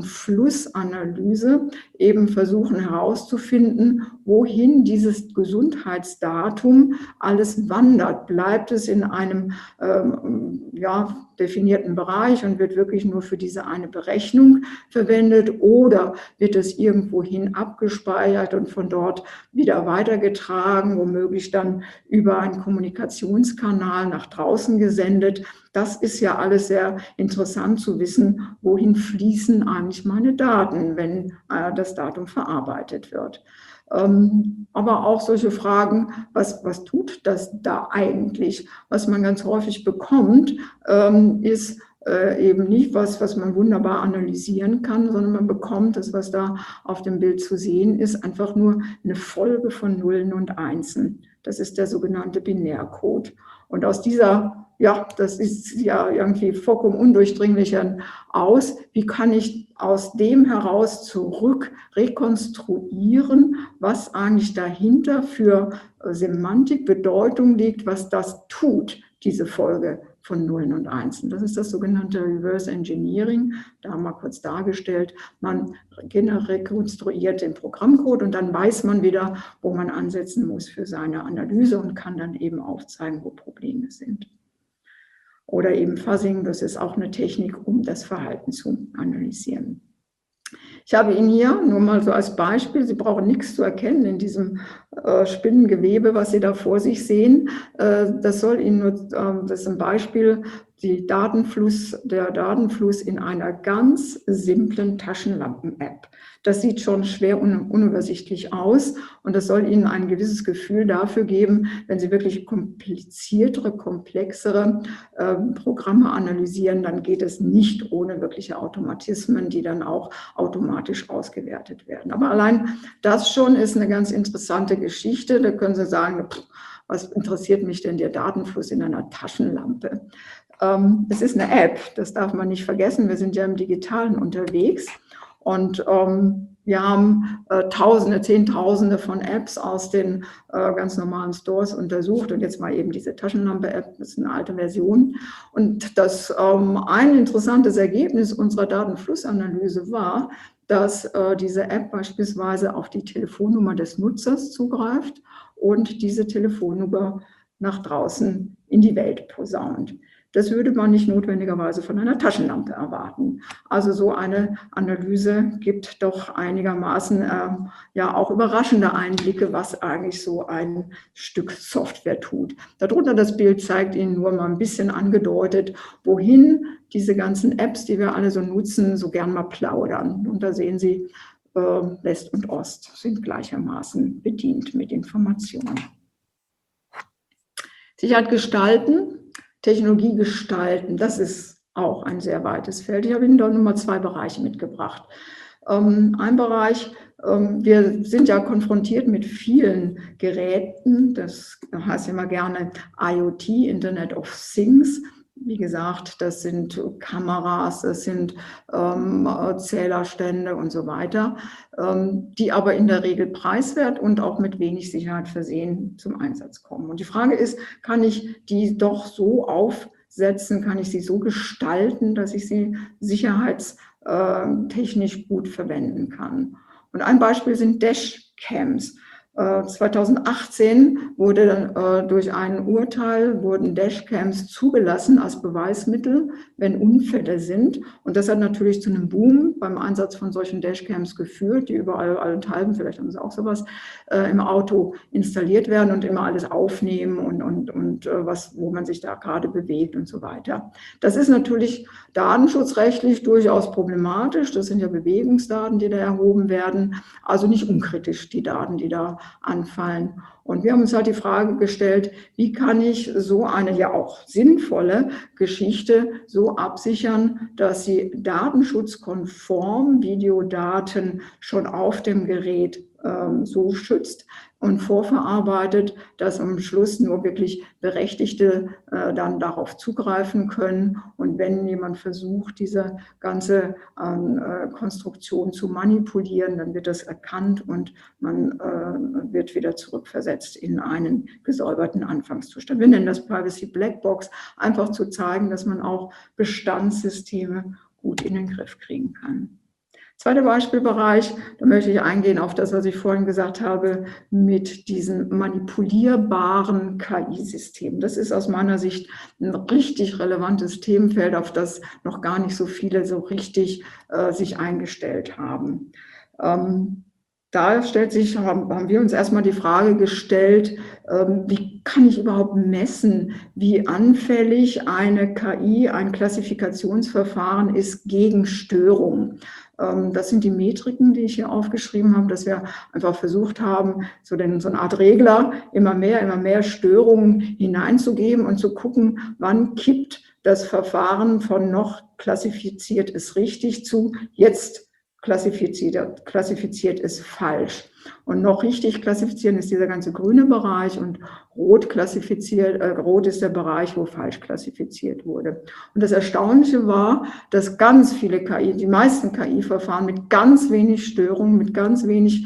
Datenflussanalyse eben versuchen herauszufinden, wohin dieses Gesundheitsdatum alles wandert. Bleibt es in einem ähm, ja, definierten Bereich und wird wirklich nur für diese eine Berechnung verwendet oder wird es irgendwohin abgespeichert und von dort wieder weitergetragen, womöglich dann über einen Kommunikationskanal nach draußen gesendet. Das ist ja alles sehr interessant zu wissen, wohin fließen eigentlich meine Daten, wenn äh, das Datum verarbeitet wird. Ähm, aber auch solche Fragen, was, was tut das da eigentlich? Was man ganz häufig bekommt, ähm, ist äh, eben nicht was, was man wunderbar analysieren kann, sondern man bekommt das, was da auf dem Bild zu sehen ist, einfach nur eine Folge von Nullen und Einsen. Das ist der sogenannte Binärcode. Und aus dieser, ja, das ist ja irgendwie vollkommen undurchdringlich aus, wie kann ich aus dem heraus zurück rekonstruieren, was eigentlich dahinter für Semantik, Bedeutung liegt, was das tut, diese Folge von Nullen und Einsen. Das ist das sogenannte Reverse Engineering, da mal kurz dargestellt. Man rekonstruiert den Programmcode und dann weiß man wieder, wo man ansetzen muss für seine Analyse und kann dann eben aufzeigen, wo Probleme sind. Oder eben Fuzzing, das ist auch eine Technik, um das Verhalten zu analysieren. Ich habe Ihnen hier nur mal so als Beispiel, Sie brauchen nichts zu erkennen in diesem äh, Spinnengewebe, was Sie da vor sich sehen. Äh, das soll Ihnen nur, äh, das ist ein Beispiel, die Datenfluss, der Datenfluss in einer ganz simplen Taschenlampen-App. Das sieht schon schwer un unübersichtlich aus und das soll Ihnen ein gewisses Gefühl dafür geben, wenn Sie wirklich kompliziertere, komplexere äh, Programme analysieren, dann geht es nicht ohne wirkliche Automatismen, die dann auch automatisch ausgewertet werden. Aber allein das schon ist eine ganz interessante Geschichte. Da können Sie sagen, pff, was interessiert mich denn der Datenfluss in einer Taschenlampe? Ähm, es ist eine App, das darf man nicht vergessen. Wir sind ja im Digitalen unterwegs. Und ähm, Wir haben äh, Tausende, Zehntausende von Apps aus den äh, ganz normalen Stores untersucht und jetzt mal eben diese Taschenlampe-App, das ist eine alte Version. Und das ähm, ein interessantes Ergebnis unserer Datenflussanalyse war, dass äh, diese App beispielsweise auf die Telefonnummer des Nutzers zugreift und diese Telefonnummer nach draußen in die Welt posaunt. Das würde man nicht notwendigerweise von einer Taschenlampe erwarten. Also so eine Analyse gibt doch einigermaßen äh, ja auch überraschende Einblicke, was eigentlich so ein Stück Software tut. Darunter das Bild zeigt Ihnen nur mal ein bisschen angedeutet, wohin diese ganzen Apps, die wir alle so nutzen, so gern mal plaudern. Und da sehen Sie, äh, West und Ost sind gleichermaßen bedient mit Informationen. Sicherheit gestalten. Technologie gestalten, das ist auch ein sehr weites Feld. Ich habe Ihnen da nur mal zwei Bereiche mitgebracht. Ähm, ein Bereich, ähm, wir sind ja konfrontiert mit vielen Geräten, das heißt immer gerne I O T, Internet of Things. Wie gesagt, das sind Kameras, das sind ähm, Zählerstände und so weiter, ähm, die aber in der Regel preiswert und auch mit wenig Sicherheit versehen zum Einsatz kommen. Und die Frage ist, kann ich die doch so aufsetzen, kann ich sie so gestalten, dass ich sie sicherheitstechnisch gut verwenden kann? Und ein Beispiel sind Dashcams. zweitausendachtzehn wurde äh, durch ein Urteil wurden Dashcams zugelassen als Beweismittel, wenn Unfälle sind. Und das hat natürlich zu einem Boom beim Einsatz von solchen Dashcams geführt, die überall allenthalben, vielleicht haben sie auch sowas, äh, im Auto installiert werden und immer alles aufnehmen und, und, und äh, was, wo man sich da gerade bewegt und so weiter. Das ist natürlich datenschutzrechtlich durchaus problematisch. Das sind ja Bewegungsdaten, die da erhoben werden. Also nicht unkritisch, die Daten, die da anfallen. Und wir haben uns halt die Frage gestellt, wie kann ich so eine ja auch sinnvolle Geschichte so absichern, dass sie datenschutzkonform Videodaten schon auf dem Gerät ähm, so schützt und vorverarbeitet, dass am Schluss nur wirklich Berechtigte äh, dann darauf zugreifen können. Und wenn jemand versucht, diese ganze äh, Konstruktion zu manipulieren, dann wird das erkannt und man äh, wird wieder zurückversetzt in einen gesäuberten Anfangszustand. Wir nennen das Privacy Blackbox, einfach zu zeigen, dass man auch Bestandssysteme gut in den Griff kriegen kann. Zweiter Beispielbereich, da möchte ich eingehen auf das, was ich vorhin gesagt habe, mit diesen manipulierbaren K I-Systemen. Das ist aus meiner Sicht ein richtig relevantes Themenfeld, auf das noch gar nicht so viele so richtig äh, sich eingestellt haben. Ähm, Da stellt sich, haben, haben wir uns erstmal die Frage gestellt, ähm, wie kann ich überhaupt messen, wie anfällig eine K I, ein Klassifikationsverfahren ist gegen Störungen. Ähm, das sind die Metriken, die ich hier aufgeschrieben habe, dass wir einfach versucht haben, so, den, so eine Art Regler, immer mehr, immer mehr Störungen hineinzugeben und zu gucken, wann kippt das Verfahren von noch klassifiziert ist richtig zu jetzt klassifiziert, klassifiziert ist falsch. Und noch richtig klassifizieren ist dieser ganze grüne Bereich und rot klassifiziert, äh, rot ist der Bereich, wo falsch klassifiziert wurde. Und das Erstaunliche war, dass ganz viele K I, die meisten K I-Verfahren mit ganz wenig Störungen, mit ganz wenig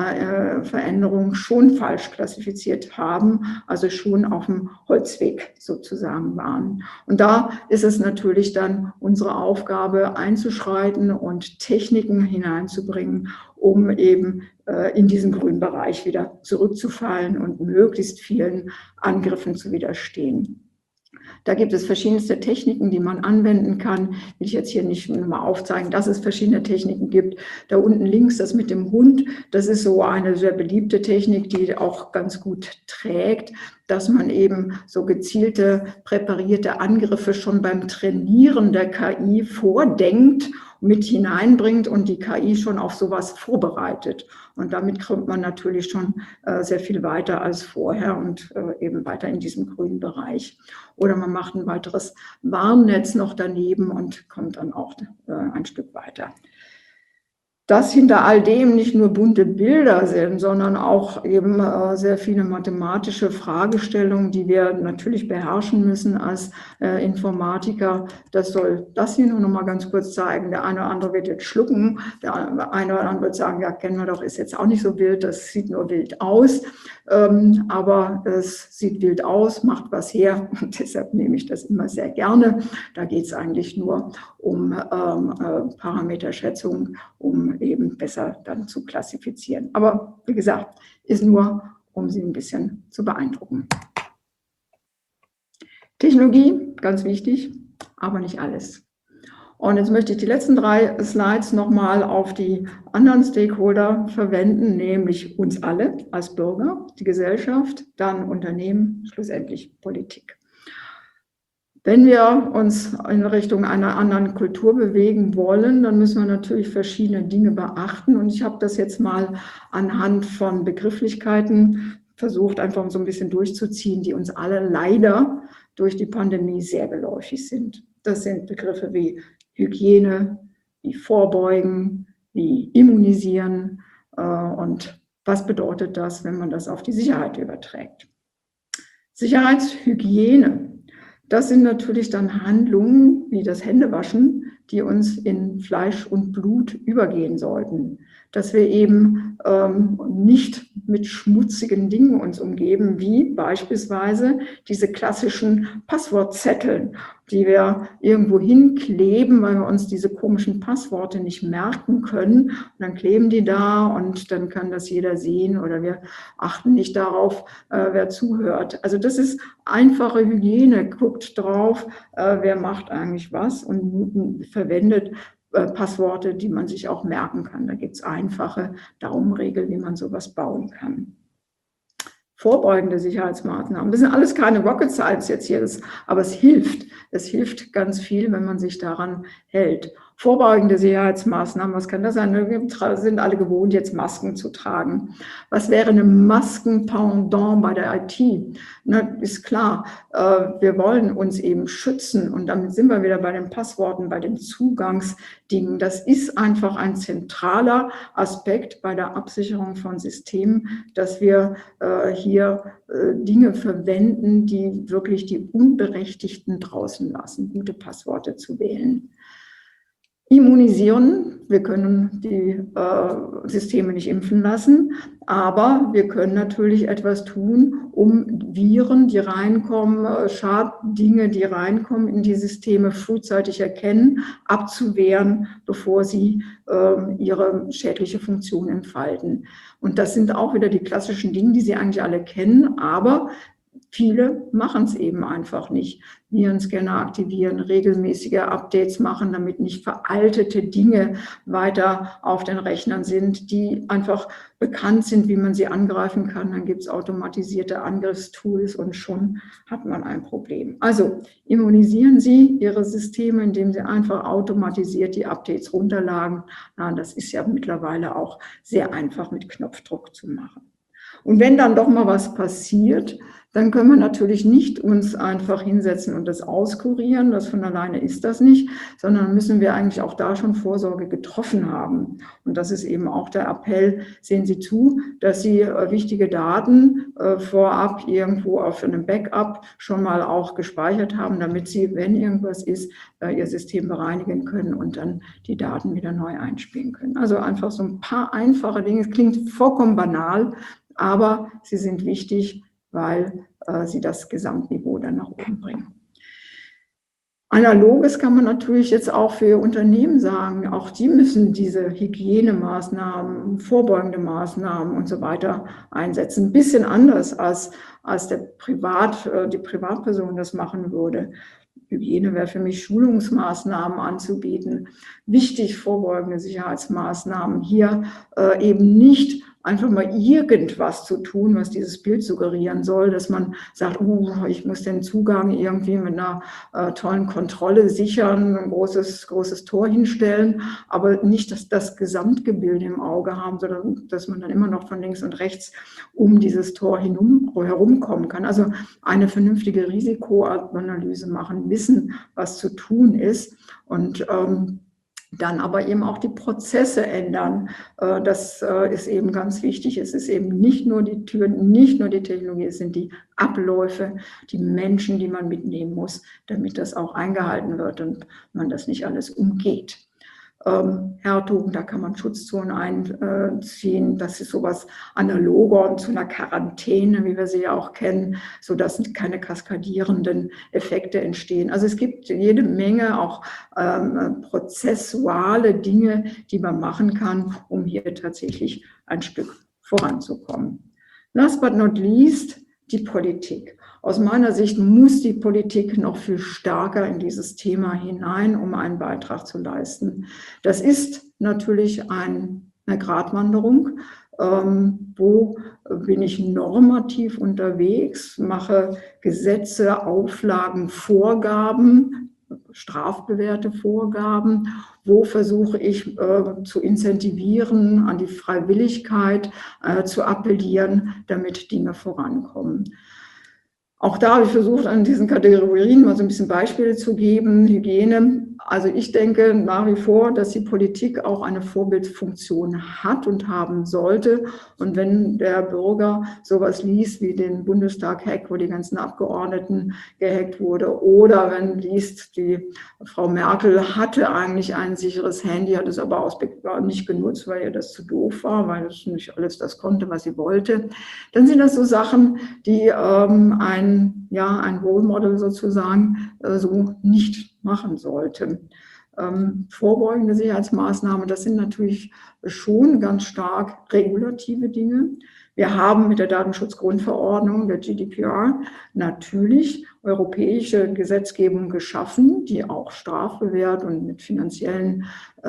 äh, Veränderungen schon falsch klassifiziert haben, also schon auf dem Holzweg sozusagen waren. Und da ist es natürlich dann unsere Aufgabe, einzuschreiten und Techniken hineinzubringen, um eben äh, in diesen grünen Bereich wieder zurückzufallen und möglichst vielen Angriffen zu widerstehen. Da gibt es verschiedenste Techniken, die man anwenden kann. Will ich jetzt hier nicht mal aufzeigen, dass es verschiedene Techniken gibt. Da unten links das mit dem Hund, das ist so eine sehr beliebte Technik, die auch ganz gut trägt, dass man eben so gezielte, präparierte Angriffe schon beim Trainieren der K I vordenkt, mit hineinbringt und die K I schon auf sowas vorbereitet. Und damit kommt man natürlich schon äh, sehr viel weiter als vorher und äh, eben weiter in diesem grünen Bereich. Oder man macht ein weiteres Warnnetz noch daneben und kommt dann auch äh, ein Stück weiter. dass hinter all dem nicht nur bunte Bilder sind, sondern auch eben äh, sehr viele mathematische Fragestellungen, die wir natürlich beherrschen müssen als äh, Informatiker. Das soll das hier nur noch mal ganz kurz zeigen. Der eine oder andere wird jetzt schlucken, der eine oder andere wird sagen, ja, kennen wir doch, ist jetzt auch nicht so wild, das sieht nur wild aus. Ähm, aber es sieht wild aus, macht was her und deshalb nehme ich das immer sehr gerne. Da geht es eigentlich nur um ähm, äh, Parameterschätzung, um eben besser dann zu klassifizieren. Aber wie gesagt, ist nur, um Sie ein bisschen zu beeindrucken. Technologie, ganz wichtig, aber nicht alles. Und jetzt möchte ich die letzten drei Slides nochmal auf die anderen Stakeholder verwenden, nämlich uns alle als Bürger, die Gesellschaft, dann Unternehmen, schlussendlich Politik. Wenn wir uns in Richtung einer anderen Kultur bewegen wollen, dann müssen wir natürlich verschiedene Dinge beachten. Und ich habe das jetzt mal anhand von Begrifflichkeiten versucht, einfach so ein bisschen durchzuziehen, die uns alle leider durch die Pandemie sehr geläufig sind. Das sind Begriffe wie Hygiene, wie Vorbeugen, wie Immunisieren. Und was bedeutet das, wenn man das auf die Sicherheit überträgt? Sicherheitshygiene. Das sind natürlich dann Handlungen wie das Händewaschen, die uns in Fleisch und Blut übergehen sollten. Dass wir eben ähm, nicht mit schmutzigen Dingen uns umgeben, wie beispielsweise diese klassischen Passwortzetteln, die wir irgendwo hinkleben, weil wir uns diese komischen Passworte nicht merken können. Und dann kleben die da und dann kann das jeder sehen oder wir achten nicht darauf, äh, wer zuhört. Also das ist einfache Hygiene. Guckt drauf, äh, wer macht eigentlich was und verwendet äh, Passworte, die man sich auch merken kann. Da gibt es einfache Daumenregeln, wie man sowas bauen kann. Vorbeugende Sicherheitsmaßnahmen. Das sind alles keine Rocket Science jetzt hier, das, aber es hilft. Es hilft ganz viel, wenn man sich daran hält. Vorbeugende Sicherheitsmaßnahmen, was kann das sein? Wir sind alle gewohnt, jetzt Masken zu tragen. Was wäre eine Maskenpendant bei der I T? Na, ist klar, wir wollen uns eben schützen und damit sind wir wieder bei den Passworten, bei den Zugangsdingen. Das ist einfach ein zentraler Aspekt bei der Absicherung von Systemen, dass wir hier Dinge verwenden, die wirklich die Unberechtigten draußen lassen, gute Passworte zu wählen. Immunisieren, wir können die äh, Systeme nicht impfen lassen, aber wir können natürlich etwas tun, um Viren, die reinkommen, äh, Schaddinge, die reinkommen in die Systeme frühzeitig erkennen, abzuwehren, bevor sie äh, ihre schädliche Funktion entfalten. Und das sind auch wieder die klassischen Dinge, die Sie eigentlich alle kennen, aber viele machen es eben einfach nicht. Virenscanner aktivieren, regelmäßige Updates machen, damit nicht veraltete Dinge weiter auf den Rechnern sind, die einfach bekannt sind, wie man sie angreifen kann. Dann gibt es automatisierte Angriffstools und schon hat man ein Problem. Also immunisieren Sie Ihre Systeme, indem Sie einfach automatisiert die Updates runterladen. Na, das ist ja mittlerweile auch sehr einfach mit Knopfdruck zu machen. Und wenn dann doch mal was passiert, dann können wir natürlich nicht uns einfach hinsetzen und das auskurieren, das von alleine ist das nicht, sondern müssen wir eigentlich auch da schon Vorsorge getroffen haben. Und das ist eben auch der Appell, sehen Sie zu, dass Sie äh, wichtige Daten äh, vorab irgendwo auf einem Backup schon mal auch gespeichert haben, damit Sie, wenn irgendwas ist, äh, Ihr System bereinigen können und dann die Daten wieder neu einspielen können. Also einfach so ein paar einfache Dinge, es klingt vollkommen banal, aber sie sind wichtig, weil äh, sie das Gesamtniveau dann nach oben bringen. Analoges kann man natürlich jetzt auch für Unternehmen sagen. Auch die müssen diese Hygienemaßnahmen, vorbeugende Maßnahmen und so weiter einsetzen. Ein bisschen anders als, als der Privat, äh, die Privatperson das machen würde. Hygiene wäre für mich, Schulungsmaßnahmen anzubieten. Wichtig, vorbeugende Sicherheitsmaßnahmen. Hier äh, eben nicht einfach mal irgendwas zu tun, was dieses Bild suggerieren soll, dass man sagt, oh, ich muss den Zugang irgendwie mit einer äh, tollen Kontrolle sichern, ein großes, großes Tor hinstellen, aber nicht, dass das Gesamtgebilde im Auge haben, sondern dass man dann immer noch von links und rechts um dieses Tor hinum, herumkommen kann. Also eine vernünftige Risikoanalyse machen, wissen, was zu tun ist und ähm, dann aber eben auch die Prozesse ändern. Äh, Das äh, ist eben ganz wichtig. Es ist eben nicht nur die Türen, nicht nur die Technologie, es sind die Abläufe, die Menschen, die man mitnehmen muss, damit das auch eingehalten wird und man das nicht alles umgeht. Ähm, Härtung, da kann man Schutzzonen einziehen. Das ist sowas analoger und zu einer Quarantäne, wie wir sie ja auch kennen, sodass keine kaskadierenden Effekte entstehen. Also es gibt jede Menge auch ähm, prozessuale Dinge, die man machen kann, um hier tatsächlich ein Stück voranzukommen. Last but not least, die Politik. Aus meiner Sicht muss die Politik noch viel stärker in dieses Thema hinein, um einen Beitrag zu leisten. Das ist natürlich ein, eine Gratwanderung. Ähm, wo bin ich normativ unterwegs, mache Gesetze, Auflagen, Vorgaben, strafbewährte Vorgaben, wo versuche ich äh, zu incentivieren, an die Freiwilligkeit äh, zu appellieren, damit Dinge vorankommen. Auch da habe ich versucht, an diesen Kategorien mal so ein bisschen Beispiele zu geben. Hygiene. Also ich denke nach wie vor, dass die Politik auch eine Vorbildfunktion hat und haben sollte. Und wenn der Bürger sowas liest wie den Bundestag-Hack, wo die ganzen Abgeordneten gehackt wurde, oder wenn liest, die Frau Merkel hatte eigentlich ein sicheres Handy, hat es aber aus nicht genutzt, weil ihr das zu doof war, weil es nicht alles das konnte, was sie wollte, dann sind das so Sachen, die ähm, ein, ja, ein Role Model sozusagen äh, so nicht machen sollte. Ähm, vorbeugende Sicherheitsmaßnahmen, das sind natürlich schon ganz stark regulative Dinge. Wir haben mit der Datenschutzgrundverordnung, der G D P R, natürlich europäische Gesetzgebung geschaffen, die auch strafbewehrt und mit finanziellen äh,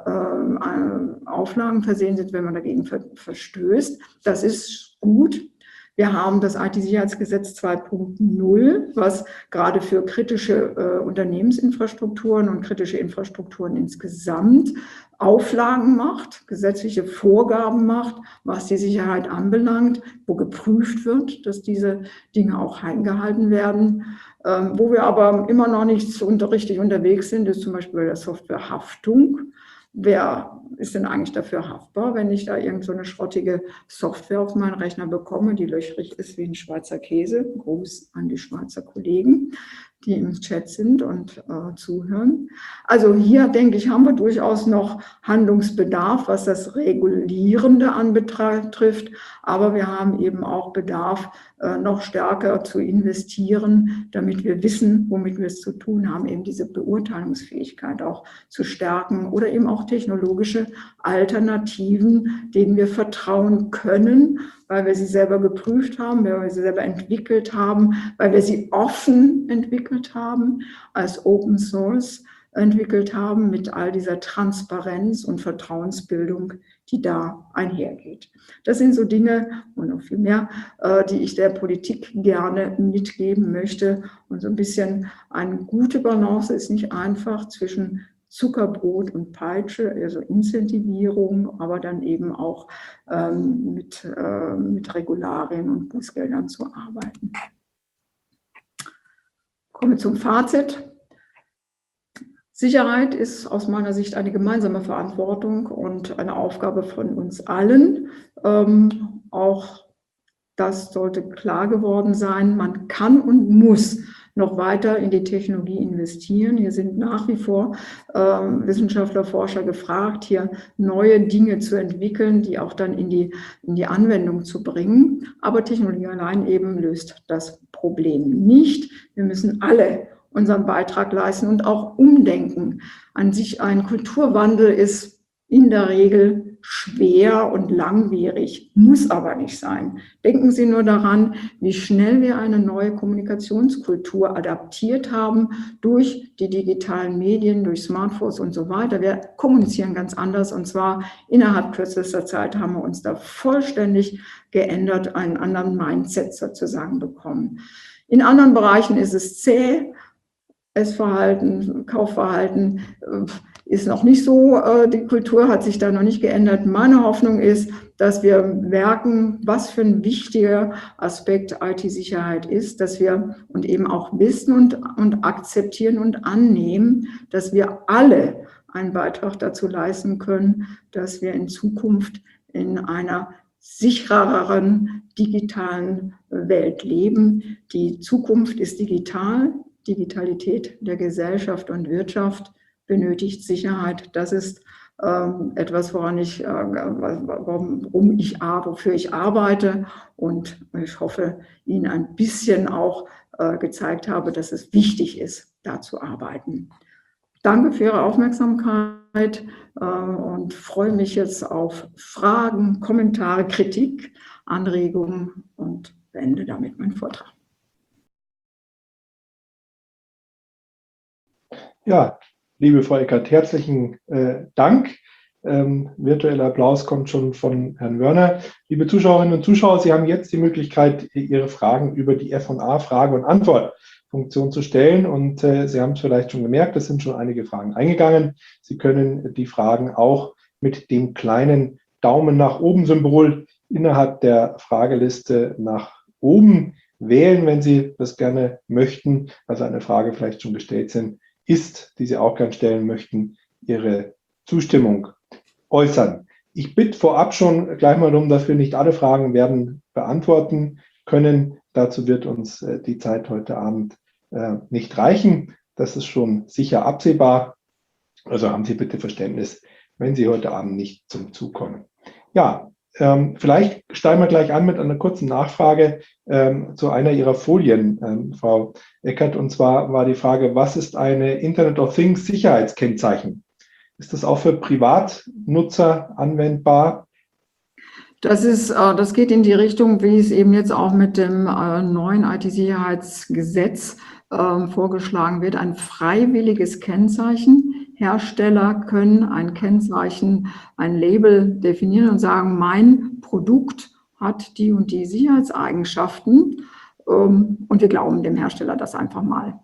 äh, Auflagen versehen sind, wenn man dagegen ver verstößt. Das ist gut. Wir haben das I T-Sicherheitsgesetz zwei Punkt null, was gerade für kritische äh, Unternehmensinfrastrukturen und kritische Infrastrukturen insgesamt Auflagen macht, gesetzliche Vorgaben macht, was die Sicherheit anbelangt, wo geprüft wird, dass diese Dinge auch eingehalten werden. Ähm, wo wir aber immer noch nicht so unter, richtig unterwegs sind, ist zum Beispiel bei der Softwarehaftung. Wer ist denn eigentlich dafür haftbar, wenn ich da irgend so eine schrottige Software auf meinen Rechner bekomme, die löchrig ist wie ein Schweizer Käse? Gruß an die Schweizer Kollegen, die im Chat sind und äh, zuhören. Also hier, denke ich, haben wir durchaus noch Handlungsbedarf, was das Regulierende anbetrifft. Aber wir haben eben auch Bedarf, äh, noch stärker zu investieren, damit wir wissen, womit wir es zu tun haben, eben diese Beurteilungsfähigkeit auch zu stärken oder eben auch technologische Alternativen, denen wir vertrauen können, weil wir sie selber geprüft haben, weil wir sie selber entwickelt haben, weil wir sie offen entwickelt haben, als Open Source entwickelt haben, mit all dieser Transparenz und Vertrauensbildung, die da einhergeht. Das sind so Dinge und noch viel mehr, die ich der Politik gerne mitgeben möchte. Und so ein bisschen eine gute Balance ist nicht einfach zwischen Zuckerbrot und Peitsche, also Incentivierung, aber dann eben auch ähm, mit, äh, mit Regularien und Bußgeldern zu arbeiten. Kommen wir zum Fazit. Sicherheit ist aus meiner Sicht eine gemeinsame Verantwortung und eine Aufgabe von uns allen. Ähm, auch das sollte klar geworden sein. Man kann und muss noch weiter in die Technologie investieren. Hier sind nach wie vor äh, Wissenschaftler, Forscher gefragt, hier neue Dinge zu entwickeln, die auch dann in die, in die Anwendung zu bringen. Aber Technologie allein eben löst das Problem nicht. Wir müssen alle unseren Beitrag leisten und auch umdenken. An sich ein Kulturwandel ist in der Regel schwer und langwierig, muss aber nicht sein. Denken Sie nur daran, wie schnell wir eine neue Kommunikationskultur adaptiert haben durch die digitalen Medien, durch Smartphones und so weiter. Wir kommunizieren ganz anders und zwar innerhalb kürzester Zeit haben wir uns da vollständig geändert, einen anderen Mindset sozusagen bekommen. In anderen Bereichen ist es zäh. Essverhalten, Kaufverhalten ist noch nicht so, die Kultur hat sich da noch nicht geändert. Meine Hoffnung ist, dass wir merken, was für ein wichtiger Aspekt I T-Sicherheit ist, dass wir und eben auch wissen und, und akzeptieren und annehmen, dass wir alle einen Beitrag dazu leisten können, dass wir in Zukunft in einer sichereren digitalen Welt leben. Die Zukunft ist digital. Digitalität der Gesellschaft und Wirtschaft benötigt Sicherheit. Das ist ähm, etwas, woran ich, äh, warum ich, wofür ich arbeite. Und ich hoffe, Ihnen ein bisschen auch äh, gezeigt habe, dass es wichtig ist, da zu arbeiten. Danke für Ihre Aufmerksamkeit äh, und freue mich jetzt auf Fragen, Kommentare, Kritik, Anregungen und beende damit meinen Vortrag. Ja, liebe Frau Eckert, herzlichen äh, Dank. Ähm, virtueller Applaus kommt schon von Herrn Wörner. Liebe Zuschauerinnen und Zuschauer, Sie haben jetzt die Möglichkeit, Ihre Fragen über die F und A Frage- und Antwortfunktion zu stellen. Und äh, Sie haben es vielleicht schon gemerkt, es sind schon einige Fragen eingegangen. Sie können die Fragen auch mit dem kleinen Daumen nach oben Symbol innerhalb der Frageliste nach oben wählen, wenn Sie das gerne möchten, also eine Frage vielleicht schon gestellt sind, ist, die Sie auch gerne stellen möchten, Ihre Zustimmung äußern. Ich bitte vorab schon gleich mal darum, dass wir nicht alle Fragen werden beantworten können. Dazu wird uns äh, die Zeit heute Abend äh, nicht reichen. Das ist schon sicher absehbar. Also haben Sie bitte Verständnis, wenn Sie heute Abend nicht zum Zug kommen. Ja, ähm, vielleicht steigen wir gleich an mit einer kurzen Nachfrage ähm, zu einer Ihrer Folien, ähm, Frau Eckert. Und zwar war die Frage, was ist eine Internet of Things Sicherheitskennzeichen? Ist das auch für Privatnutzer anwendbar? Das ist, das geht in die Richtung, wie es eben jetzt auch mit dem neuen I T-Sicherheitsgesetz vorgeschlagen wird, ein freiwilliges Kennzeichen. Hersteller können ein Kennzeichen, ein Label definieren und sagen, mein Produkt hat die und die Sicherheitseigenschaften und wir glauben dem Hersteller das einfach mal.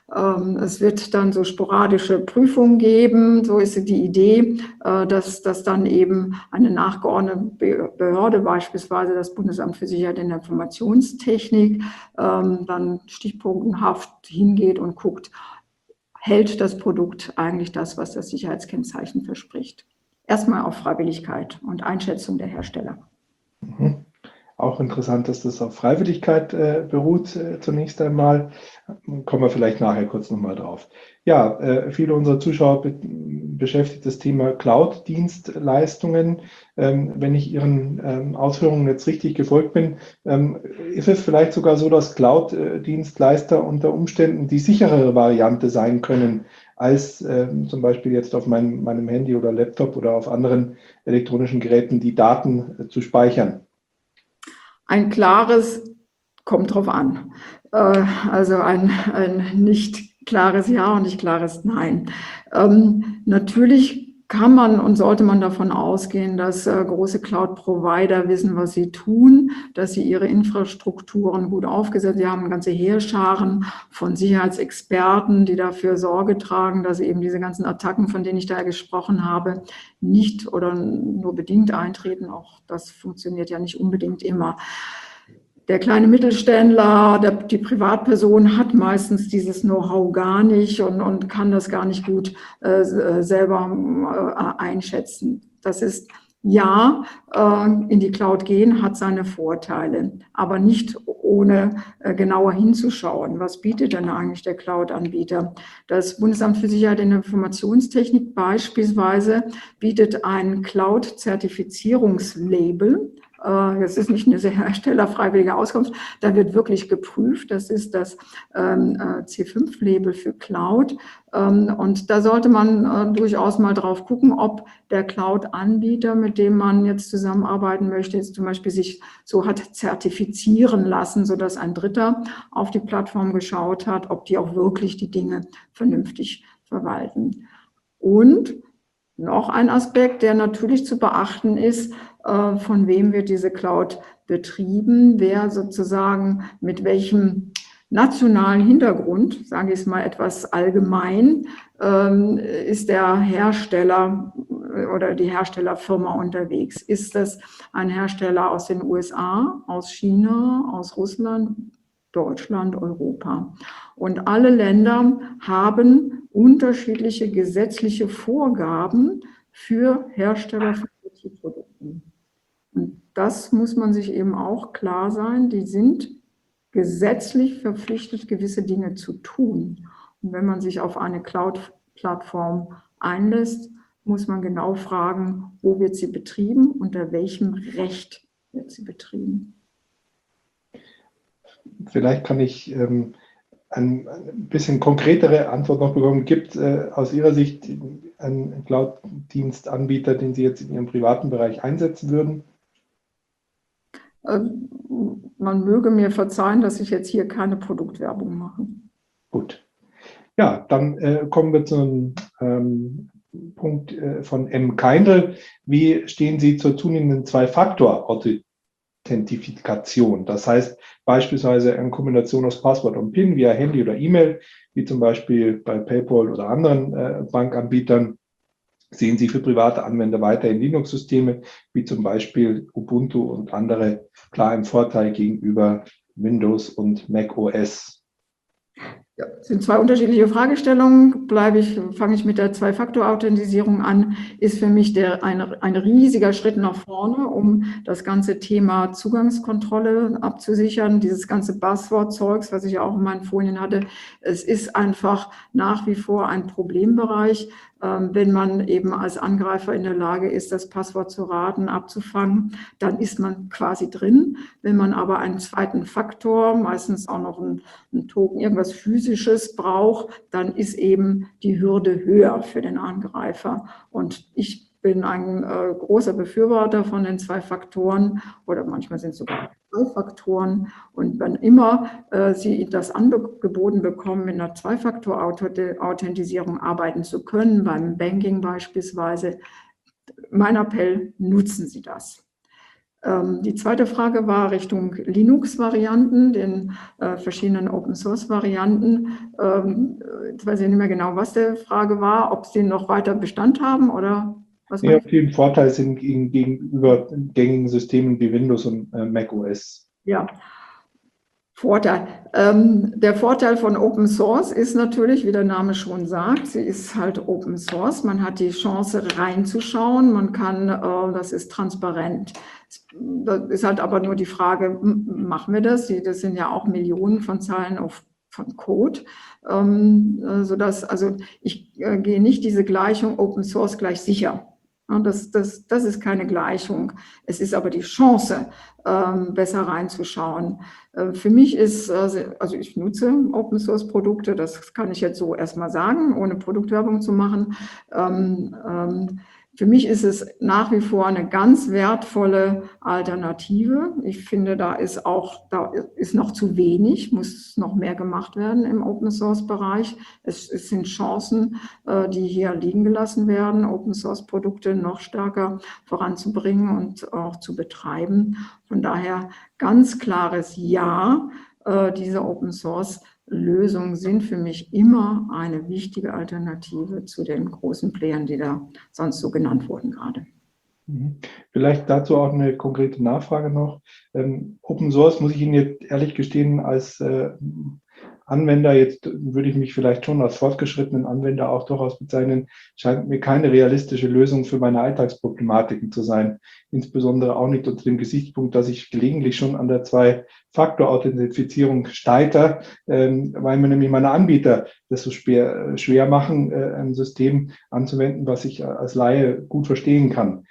Es wird dann so sporadische Prüfungen geben, so ist die Idee, dass, dass dann eben eine nachgeordnete Behörde, beispielsweise das Bundesamt für Sicherheit in der Informationstechnik, dann stichpunktenhaft hingeht und guckt, hält das Produkt eigentlich das, was das Sicherheitskennzeichen verspricht. Erstmal auf Freiwilligkeit und Einschätzung der Hersteller. Mhm. Auch interessant, dass das auf Freiwilligkeit äh, beruht, äh, zunächst einmal. Kommen wir vielleicht nachher kurz nochmal drauf. Ja, äh, viele unserer Zuschauer be beschäftigt das Thema Cloud-Dienstleistungen. Ähm, wenn ich Ihren ähm, Ausführungen jetzt richtig gefolgt bin, ähm, ist es vielleicht sogar so, dass Cloud-Dienstleister unter Umständen die sicherere Variante sein können, als äh, zum Beispiel jetzt auf meinem, meinem Handy oder Laptop oder auf anderen elektronischen Geräten die Daten äh, zu speichern? Ein klares, kommt drauf an. Äh, also ein, ein nicht klares Ja und nicht klares Nein. Ähm, natürlich kann man und sollte man davon ausgehen, dass äh, große Cloud-Provider wissen, was sie tun, dass sie ihre Infrastrukturen gut aufgesetzt haben. Sie haben ganze Heerscharen von Sicherheitsexperten, die dafür Sorge tragen, dass eben diese ganzen Attacken, von denen ich da gesprochen habe, nicht oder nur bedingt eintreten. Auch das funktioniert ja nicht unbedingt immer. Der kleine Mittelständler, der, die Privatperson hat meistens dieses Know-how gar nicht und, und kann das gar nicht gut äh, selber äh, einschätzen. Das ist, ja, äh, in die Cloud gehen hat seine Vorteile, aber nicht ohne äh, genauer hinzuschauen. Was bietet denn eigentlich der Cloud-Anbieter? Das Bundesamt für Sicherheit in der Informationstechnik beispielsweise bietet ein Cloud-Zertifizierungslabel. Das ist nicht eine herstellerfreiwillige Auskunft, da wird wirklich geprüft. Das ist das C fünf Label für Cloud. Und da sollte man durchaus mal drauf gucken, ob der Cloud-Anbieter, mit dem man jetzt zusammenarbeiten möchte, jetzt zum Beispiel sich so hat zertifizieren lassen, sodass ein Dritter auf die Plattform geschaut hat, ob die auch wirklich die Dinge vernünftig verwalten. Und noch ein Aspekt, der natürlich zu beachten ist, von wem wird diese Cloud betrieben, wer sozusagen mit welchem nationalen Hintergrund, sage ich es mal etwas allgemein, ist der Hersteller oder die Herstellerfirma unterwegs. Ist das ein Hersteller aus den U S A, aus China, aus Russland, Deutschland, Europa? Und alle Länder haben unterschiedliche gesetzliche Vorgaben für Hersteller von I T-Produkten. Und das muss man sich eben auch klar sein, die sind gesetzlich verpflichtet, gewisse Dinge zu tun. Und wenn man sich auf eine Cloud-Plattform einlässt, muss man genau fragen, wo wird sie betrieben, unter welchem Recht wird sie betrieben. Vielleicht kann ich ähm, ein, ein bisschen konkretere Antwort noch bekommen. Gibt äh, aus Ihrer Sicht einen Cloud-Dienstanbieter, den Sie jetzt in Ihrem privaten Bereich einsetzen würden? Man möge mir verzeihen, dass ich jetzt hier keine Produktwerbung mache. Gut. Ja, dann äh, kommen wir zum ähm, Punkt äh, von M. Keindl. Wie stehen Sie zur zunehmenden Zwei-Faktor-Authentifikation? Das heißt beispielsweise eine Kombination aus Passwort und PIN via Handy oder E-Mail, wie zum Beispiel bei PayPal oder anderen äh, Bankanbietern. Sehen Sie für private Anwender weiterhin Linux-Systeme, wie zum Beispiel Ubuntu und andere, klar im Vorteil gegenüber Windows und Mac O S? Ja, das sind zwei unterschiedliche Fragestellungen. Bleibe ich, fange ich mit der Zwei-Faktor-Authentisierung an, ist für mich der, ein, ein riesiger Schritt nach vorne, um das ganze Thema Zugangskontrolle abzusichern. Dieses ganze Passwort-Zeugs, was ich ja auch in meinen Folien hatte, es ist einfach nach wie vor ein Problembereich, wenn man eben als Angreifer in der Lage ist, das Passwort zu raten, abzufangen, dann ist man quasi drin. Wenn man aber einen zweiten Faktor, meistens auch noch einen, einen Token, irgendwas Physisches braucht, dann ist eben die Hürde höher für den Angreifer. Und ich bin ein äh, großer Befürworter von den zwei Faktoren oder manchmal sind es sogar drei Faktoren. Und wenn immer äh, Sie das angeboten bekommen, mit einer Zwei-Faktor-Authentisierung arbeiten zu können, beim Banking beispielsweise, mein Appell, nutzen Sie das. Ähm, die zweite Frage war Richtung Linux-Varianten, den äh, verschiedenen Open-Source-Varianten. Ähm, jetzt weiß ich nicht mehr genau, was die Frage war, ob sie noch weiter Bestand haben oder... Ja, vielen Vorteil sind gegenüber gängigen Systemen wie Windows und äh, Mac O S. Ja, Vorteil. Ähm, der Vorteil von Open Source ist natürlich, wie der Name schon sagt, sie ist halt Open Source. Man hat die Chance reinzuschauen, man kann, äh, das ist transparent. Das ist halt aber nur die Frage, machen wir das? Das sind ja auch Millionen von Zeilen auf von Code, ähm, sodass, also ich äh, gehe nicht diese Gleichung Open Source gleich sicher. Das, das, das ist keine Gleichung. Es ist aber die Chance, ähm, besser reinzuschauen. Äh, für mich ist, äh, also ich nutze Open-Source-Produkte, das kann ich jetzt so erstmal sagen, ohne Produktwerbung zu machen. Ähm, ähm, Für mich ist es nach wie vor eine ganz wertvolle Alternative. Ich finde, da ist auch, da ist noch zu wenig, muss noch mehr gemacht werden im Open-Source-Bereich. Es, es sind Chancen, die hier liegen gelassen werden, Open-Source-Produkte noch stärker voranzubringen und auch zu betreiben. Von daher ganz klares Ja, diese Open-Source Lösungen sind für mich immer eine wichtige Alternative zu den großen Playern, die da sonst so genannt wurden gerade. Vielleicht dazu auch eine konkrete Nachfrage noch. Ähm, Open Source, muss ich Ihnen jetzt ehrlich gestehen, als äh, Anwender, jetzt würde ich mich vielleicht schon als fortgeschrittenen Anwender auch durchaus bezeichnen, scheint mir keine realistische Lösung für meine Alltagsproblematiken zu sein. Insbesondere auch nicht unter dem Gesichtspunkt, dass ich gelegentlich schon an der Zwei-Faktor-Authentifizierung steitere, ähm, weil mir nämlich meine Anbieter das so schwer, schwer machen, äh, ein System anzuwenden, was ich als Laie gut verstehen kann.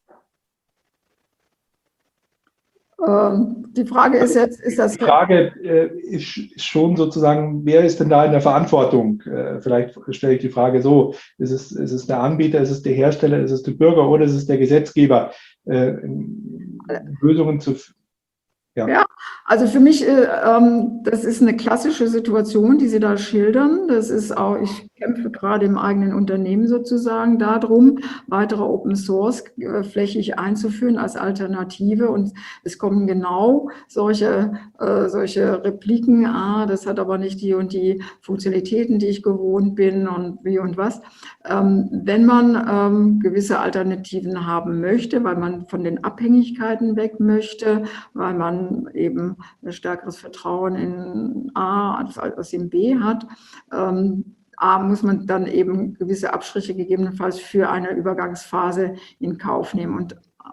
Die Frage ist jetzt, ist das... Die Frage äh, ist schon sozusagen, wer ist denn da in der Verantwortung? Äh, vielleicht stelle ich die Frage so, ist es, ist es der Anbieter, ist es der Hersteller, ist es der Bürger oder ist es der Gesetzgeber, äh, Lösungen zu... Ja. Ja, also für mich, äh, ähm, das ist eine klassische Situation, die Sie da schildern. Das ist auch, ich kämpfe gerade im eigenen Unternehmen sozusagen darum, weitere Open Source äh, flächig einzuführen als Alternative. Und es kommen genau solche, äh, solche Repliken, ah, das hat aber nicht die und die Funktionalitäten, die ich gewohnt bin und wie und was. Ähm, wenn man ähm, gewisse Alternativen haben möchte, weil man von den Abhängigkeiten weg möchte, weil man man eben ein stärkeres Vertrauen in A als, als in B hat. Ähm, A, muss man dann eben gewisse Abstriche gegebenenfalls für eine Übergangsphase in Kauf nehmen. Und,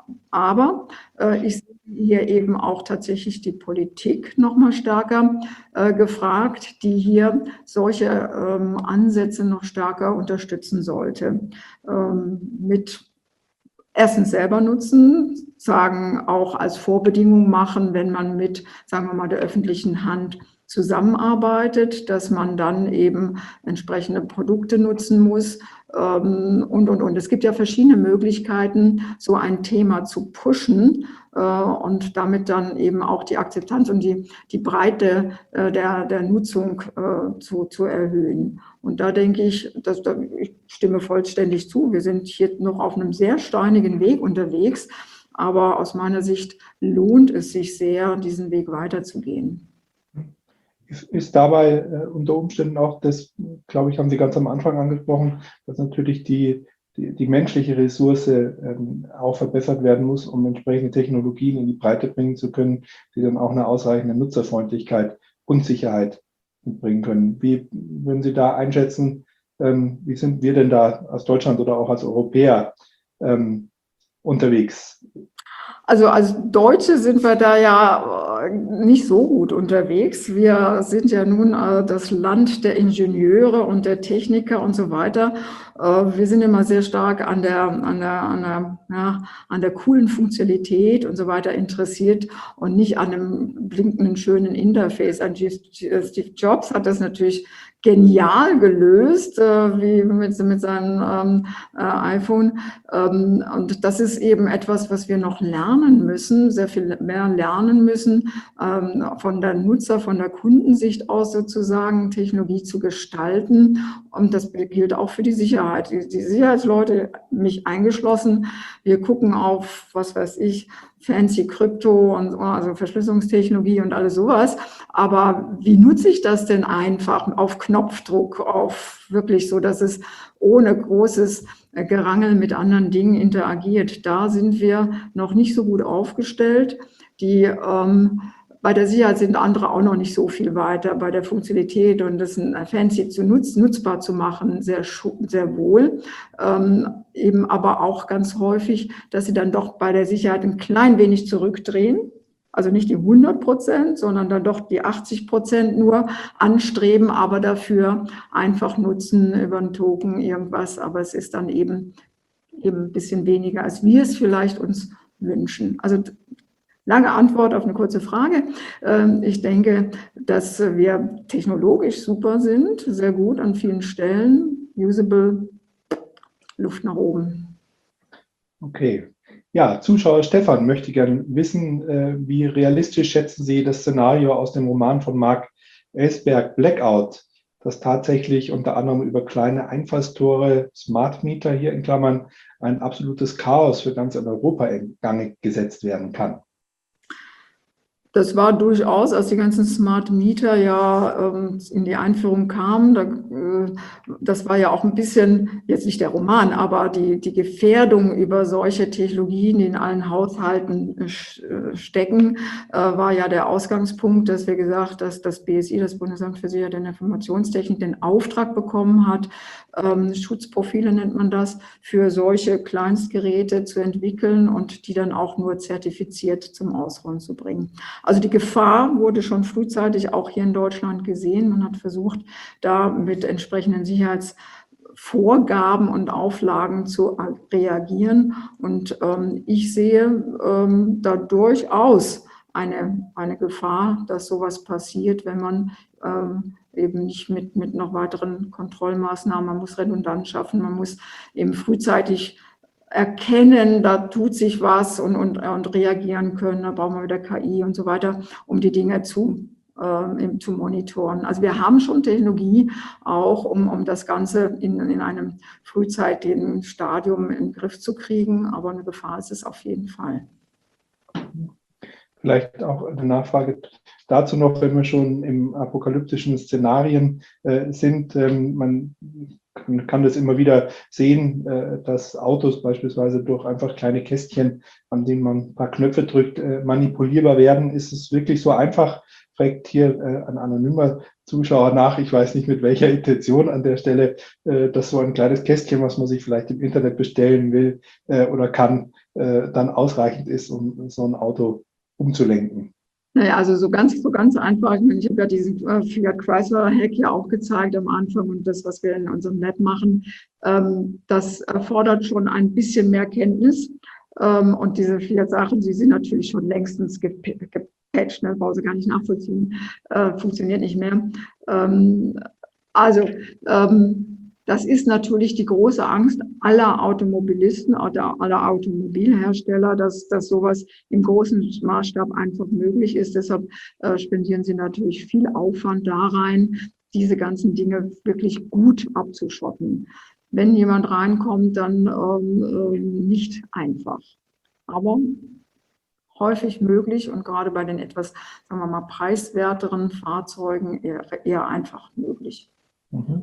aber äh, ich sehe hier eben auch tatsächlich die Politik noch mal stärker äh, gefragt, die hier solche ähm, Ansätze noch stärker unterstützen sollte. Ähm, mit Essen selber nutzen, sagen auch als Vorbedingung machen, wenn man mit, sagen wir mal, der öffentlichen Hand zusammenarbeitet, dass man dann eben entsprechende Produkte nutzen muss ähm, und, und, und. Es gibt ja verschiedene Möglichkeiten, so ein Thema zu pushen äh, und damit dann eben auch die Akzeptanz und die, die Breite äh, der, der Nutzung äh, zu, zu erhöhen. Und da denke ich, dass, da, ich stimme vollständig zu, wir sind hier noch auf einem sehr steinigen Weg unterwegs, aber aus meiner Sicht lohnt es sich sehr, diesen Weg weiterzugehen. Ist, ist dabei äh, unter Umständen auch das, glaube ich, haben Sie ganz am Anfang angesprochen, dass natürlich die, die, die menschliche Ressource ähm, auch verbessert werden muss, um entsprechende Technologien in die Breite bringen zu können, die dann auch eine ausreichende Nutzerfreundlichkeit und Sicherheit mitbringen können. Wie würden Sie da einschätzen, ähm, wie sind wir denn da aus Deutschland oder auch als Europäer ähm, unterwegs? Also als Deutsche sind wir da ja nicht so gut unterwegs. Wir sind ja nun das Land der Ingenieure und der Techniker und so weiter. Wir sind immer sehr stark an der, an der, an der, ja, an der coolen Funktionalität und so weiter interessiert und nicht an einem blinkenden, schönen Interface. Steve Jobs hat das natürlich genial gelöst, äh, wie mit, mit seinem ähm, äh, iPhone. Ähm, und das ist eben etwas, was wir noch lernen müssen, sehr viel mehr lernen müssen, ähm, von der Nutzer, von der Kundensicht aus sozusagen Technologie zu gestalten. Und das gilt auch für die Sicherheit. Die, die Sicherheitsleute, mich eingeschlossen, wir gucken auf, was weiß ich, fancy Krypto und also Verschlüsselungstechnologie und alles sowas. Aber wie nutze ich das denn einfach auf Knopfdruck, auf wirklich so, dass es ohne großes Gerangel mit anderen Dingen interagiert? Da sind wir noch nicht so gut aufgestellt. Die ähm, bei der Sicherheit sind andere auch noch nicht so viel weiter, bei der Funktionalität und das fancy zu nutz, nutzbar zu machen, sehr, sehr wohl. Ähm, eben aber auch ganz häufig, dass sie dann doch bei der Sicherheit ein klein wenig zurückdrehen. Also nicht die hundert Prozent, sondern dann doch die achtzig Prozent nur anstreben, aber dafür einfach nutzen über einen Token irgendwas. Aber es ist dann eben, eben ein bisschen weniger, als wir es vielleicht uns wünschen. Also lange Antwort auf eine kurze Frage. Ich denke, dass wir technologisch super sind, sehr gut an vielen Stellen, usable, Luft nach oben. Okay. Ja, Zuschauer Stefan möchte gerne wissen, wie realistisch schätzen Sie das Szenario aus dem Roman von Mark Ellsberg, Blackout, das tatsächlich unter anderem über kleine Einfallstore, Smart Meter hier in Klammern, ein absolutes Chaos für ganz Europa in Gang gesetzt werden kann? Das war durchaus, als die ganzen Smart Meter ja ähm, in die Einführung kamen, da, äh, das war ja auch ein bisschen, jetzt nicht der Roman, aber die, die Gefährdung über solche Technologien, die in allen Haushalten äh, stecken, äh, war ja der Ausgangspunkt, dass wir gesagt, dass das B S I, das Bundesamt für Sicherheit der Informationstechnik, den Auftrag bekommen hat, ähm, Schutzprofile nennt man das, für solche Kleinstgeräte zu entwickeln und die dann auch nur zertifiziert zum Ausrollen zu bringen. Also die Gefahr wurde schon frühzeitig auch hier in Deutschland gesehen. Man hat versucht, da mit entsprechenden Sicherheitsvorgaben und Auflagen zu reagieren. Und ähm, ich sehe ähm, da durchaus eine, eine Gefahr, dass sowas passiert, wenn man ähm, eben nicht mit, mit noch weiteren Kontrollmaßnahmen, man muss Redundanz schaffen, man muss eben frühzeitig erkennen, da tut sich was und, und, und reagieren können, da brauchen wir wieder K I und so weiter, um die Dinge zu, äh, zu monitoren. Also wir haben schon Technologie auch, um, um das Ganze in, in einem frühzeitigen Stadium in den Griff zu kriegen, aber eine Gefahr ist es auf jeden Fall. Vielleicht auch eine Nachfrage dazu noch, wenn wir schon im apokalyptischen Szenarien äh, sind. Ähm, man man kann das immer wieder sehen, äh, dass Autos beispielsweise durch einfach kleine Kästchen, an denen man ein paar Knöpfe drückt, äh, manipulierbar werden. Ist es wirklich so einfach? Fragt hier äh, ein anonymer Zuschauer nach. Ich weiß nicht, mit welcher Intention an der Stelle, äh, dass so ein kleines Kästchen, was man sich vielleicht im Internet bestellen will äh, oder kann, äh, dann ausreichend ist, um so ein Auto umzulenken. Naja, also so ganz, so ganz einfach. Ich meine, ich habe ja diesen äh, Fiat Chrysler-Hack ja auch gezeigt am Anfang und das, was wir in unserem Lab machen, ähm, das erfordert schon ein bisschen mehr Kenntnis. Ähm, und diese vier Sachen, die sind natürlich schon längstens gepatcht, ne, brauche sie gar nicht nachvollziehen, äh, funktioniert nicht mehr. Ähm, also, ähm, das ist natürlich die große Angst aller Automobilisten, aller, aller Automobilhersteller, dass, dass sowas im großen Maßstab einfach möglich ist. Deshalb äh, spendieren sie natürlich viel Aufwand da rein, diese ganzen Dinge wirklich gut abzuschotten. Wenn jemand reinkommt, dann ähm, äh, nicht einfach. Aber häufig möglich und gerade bei den etwas, sagen wir mal, preiswerteren Fahrzeugen eher, eher einfach möglich. Mhm.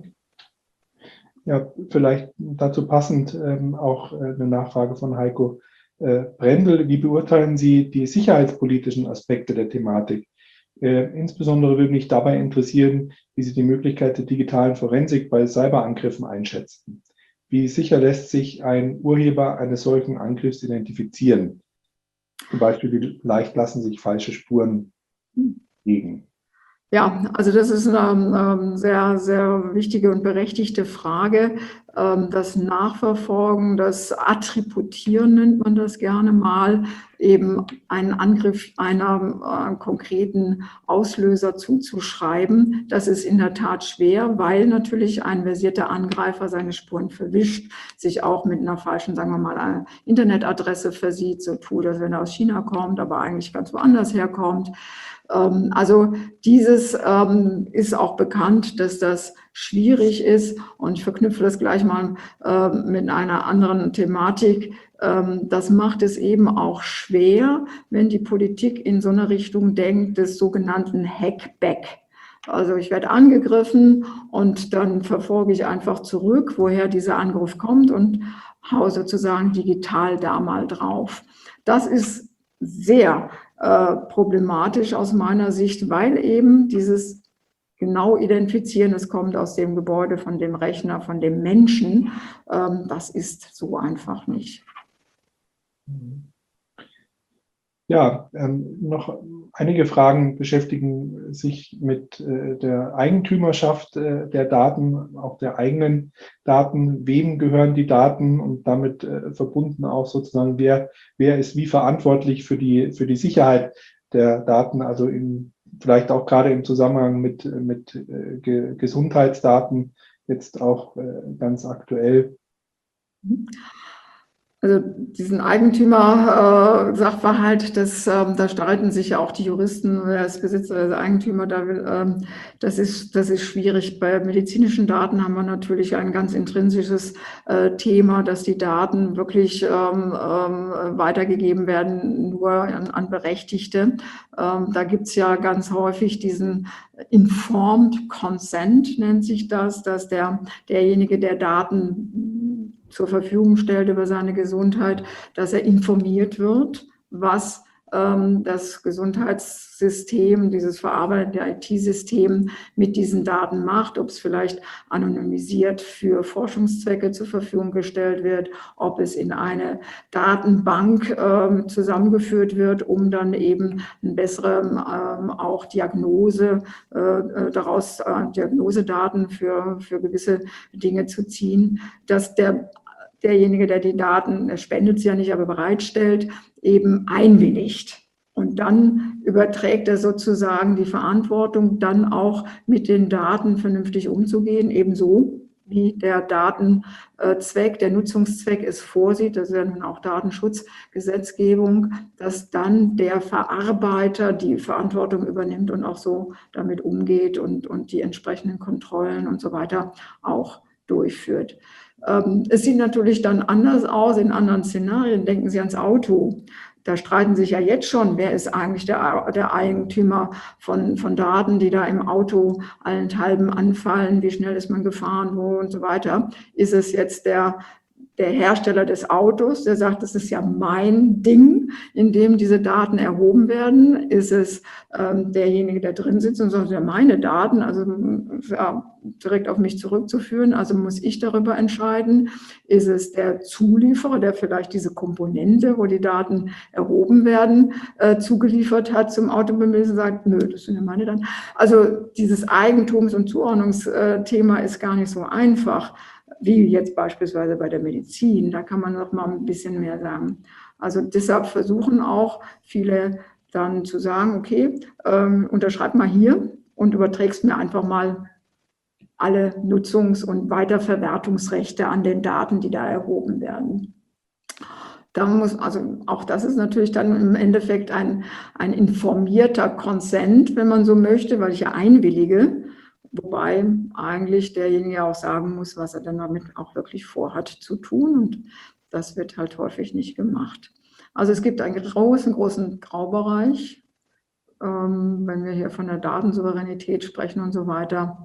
Ja, vielleicht dazu passend ähm, auch äh, eine Nachfrage von Heiko äh, Brendel. Wie beurteilen Sie die sicherheitspolitischen Aspekte der Thematik? Äh, insbesondere würde mich dabei interessieren, wie Sie die Möglichkeit der digitalen Forensik bei Cyberangriffen einschätzen. Wie sicher lässt sich ein Urheber eines solchen Angriffs identifizieren? Zum Beispiel, wie leicht lassen sich falsche Spuren legen? Ja, also das ist eine ähm, sehr, sehr wichtige und berechtigte Frage. Ähm, das Nachverfolgen, das Attributieren nennt man das gerne mal, eben einen Angriff einer äh, konkreten Auslöser zuzuschreiben. Das ist in der Tat schwer, weil natürlich ein versierter Angreifer seine Spuren verwischt, sich auch mit einer falschen, sagen wir mal, einer Internetadresse versieht, so tut, als wenn er aus China kommt, aber eigentlich ganz woanders herkommt. Also dieses ähm, ist auch bekannt, dass das schwierig ist und ich verknüpfe das gleich mal äh, mit einer anderen Thematik. Ähm, das macht es eben auch schwer, wenn die Politik in so eine Richtung denkt, des sogenannten Hackback. Also ich werde angegriffen und dann verfolge ich einfach zurück, woher dieser Angriff kommt und hau sozusagen digital da mal drauf. Das ist sehr äh, problematisch aus meiner Sicht, weil eben dieses genau identifizieren, es kommt aus dem Gebäude, von dem Rechner, von dem Menschen, ähm, das ist so einfach nicht. Ja, ähm, noch einige Fragen beschäftigen sich mit äh, der Eigentümerschaft äh, der Daten, auch der eigenen Daten. Wem gehören die Daten und damit äh, verbunden auch sozusagen, wer, wer ist wie verantwortlich für die, für die Sicherheit der Daten, also in, vielleicht auch gerade im Zusammenhang mit, mit äh, Ge Gesundheitsdaten, jetzt auch äh, ganz aktuell. Also diesen Eigentümer-Sachverhalt, das, ähm, da streiten sich ja auch die Juristen, wer ist Besitzer, wer ist Eigentümer. Da will, ähm, das ist, das ist schwierig. Bei medizinischen Daten haben wir natürlich ein ganz intrinsisches äh, Thema, dass die Daten wirklich ähm, ähm, weitergegeben werden, nur an, an Berechtigte. Ähm, da gibt's ja ganz häufig diesen Informed Consent, nennt sich das, dass der, derjenige, der Daten zur Verfügung stellt über seine Gesundheit, dass er informiert wird, was ähm, das Gesundheitssystem, dieses verarbeitende I T-System mit diesen Daten macht, ob es vielleicht anonymisiert für Forschungszwecke zur Verfügung gestellt wird, ob es in eine Datenbank ähm, zusammengeführt wird, um dann eben eine bessere ähm, auch Diagnose, äh, daraus äh, Diagnosedaten für, für gewisse Dinge zu ziehen, dass der derjenige, der die Daten, er spendet sie ja nicht, aber bereitstellt, eben einwilligt. Und dann überträgt er sozusagen die Verantwortung, dann auch mit den Daten vernünftig umzugehen, ebenso wie der Datenzweck, der Nutzungszweck es vorsieht, das ist ja nun auch Datenschutzgesetzgebung, dass dann der Verarbeiter die Verantwortung übernimmt und auch so damit umgeht und, und die entsprechenden Kontrollen und so weiter auch durchführt. Es sieht natürlich dann anders aus in anderen Szenarien. Denken Sie ans Auto. da streiten sich ja jetzt schon, wer ist eigentlich der, der Eigentümer von, von Daten, die da im Auto allenthalben anfallen, wie schnell ist man gefahren, wo und so weiter. Ist es jetzt der, der Hersteller des Autos, der sagt, das ist ja mein Ding, in dem diese Daten erhoben werden? Ist es ähm, derjenige, der drin sitzt und sagt, ja, meine Daten, also ja, direkt auf mich zurückzuführen, also muss ich darüber entscheiden? Ist es der Zulieferer, der vielleicht diese Komponente, wo die Daten erhoben werden, äh, zugeliefert hat zum Automobil und sagt, nö, das sind ja meine Daten. Also dieses Eigentums- und Zuordnungsthema ist gar nicht so einfach, wie jetzt beispielsweise bei der Medizin. Da kann man noch mal ein bisschen mehr sagen. Also deshalb versuchen auch viele dann zu sagen, okay, ähm, unterschreib mal hier und überträgst mir einfach mal alle Nutzungs- und Weiterverwertungsrechte an den Daten, die da erhoben werden. Da muss, also auch das ist natürlich dann im Endeffekt ein, ein informierter Consent, wenn man so möchte, weil ich ja einwillige, wobei eigentlich derjenige auch sagen muss, was er dann damit auch wirklich vorhat zu tun, und das wird halt häufig nicht gemacht. Also es gibt einen großen, großen Graubereich, ähm, wenn wir hier von der Datensouveränität sprechen und so weiter.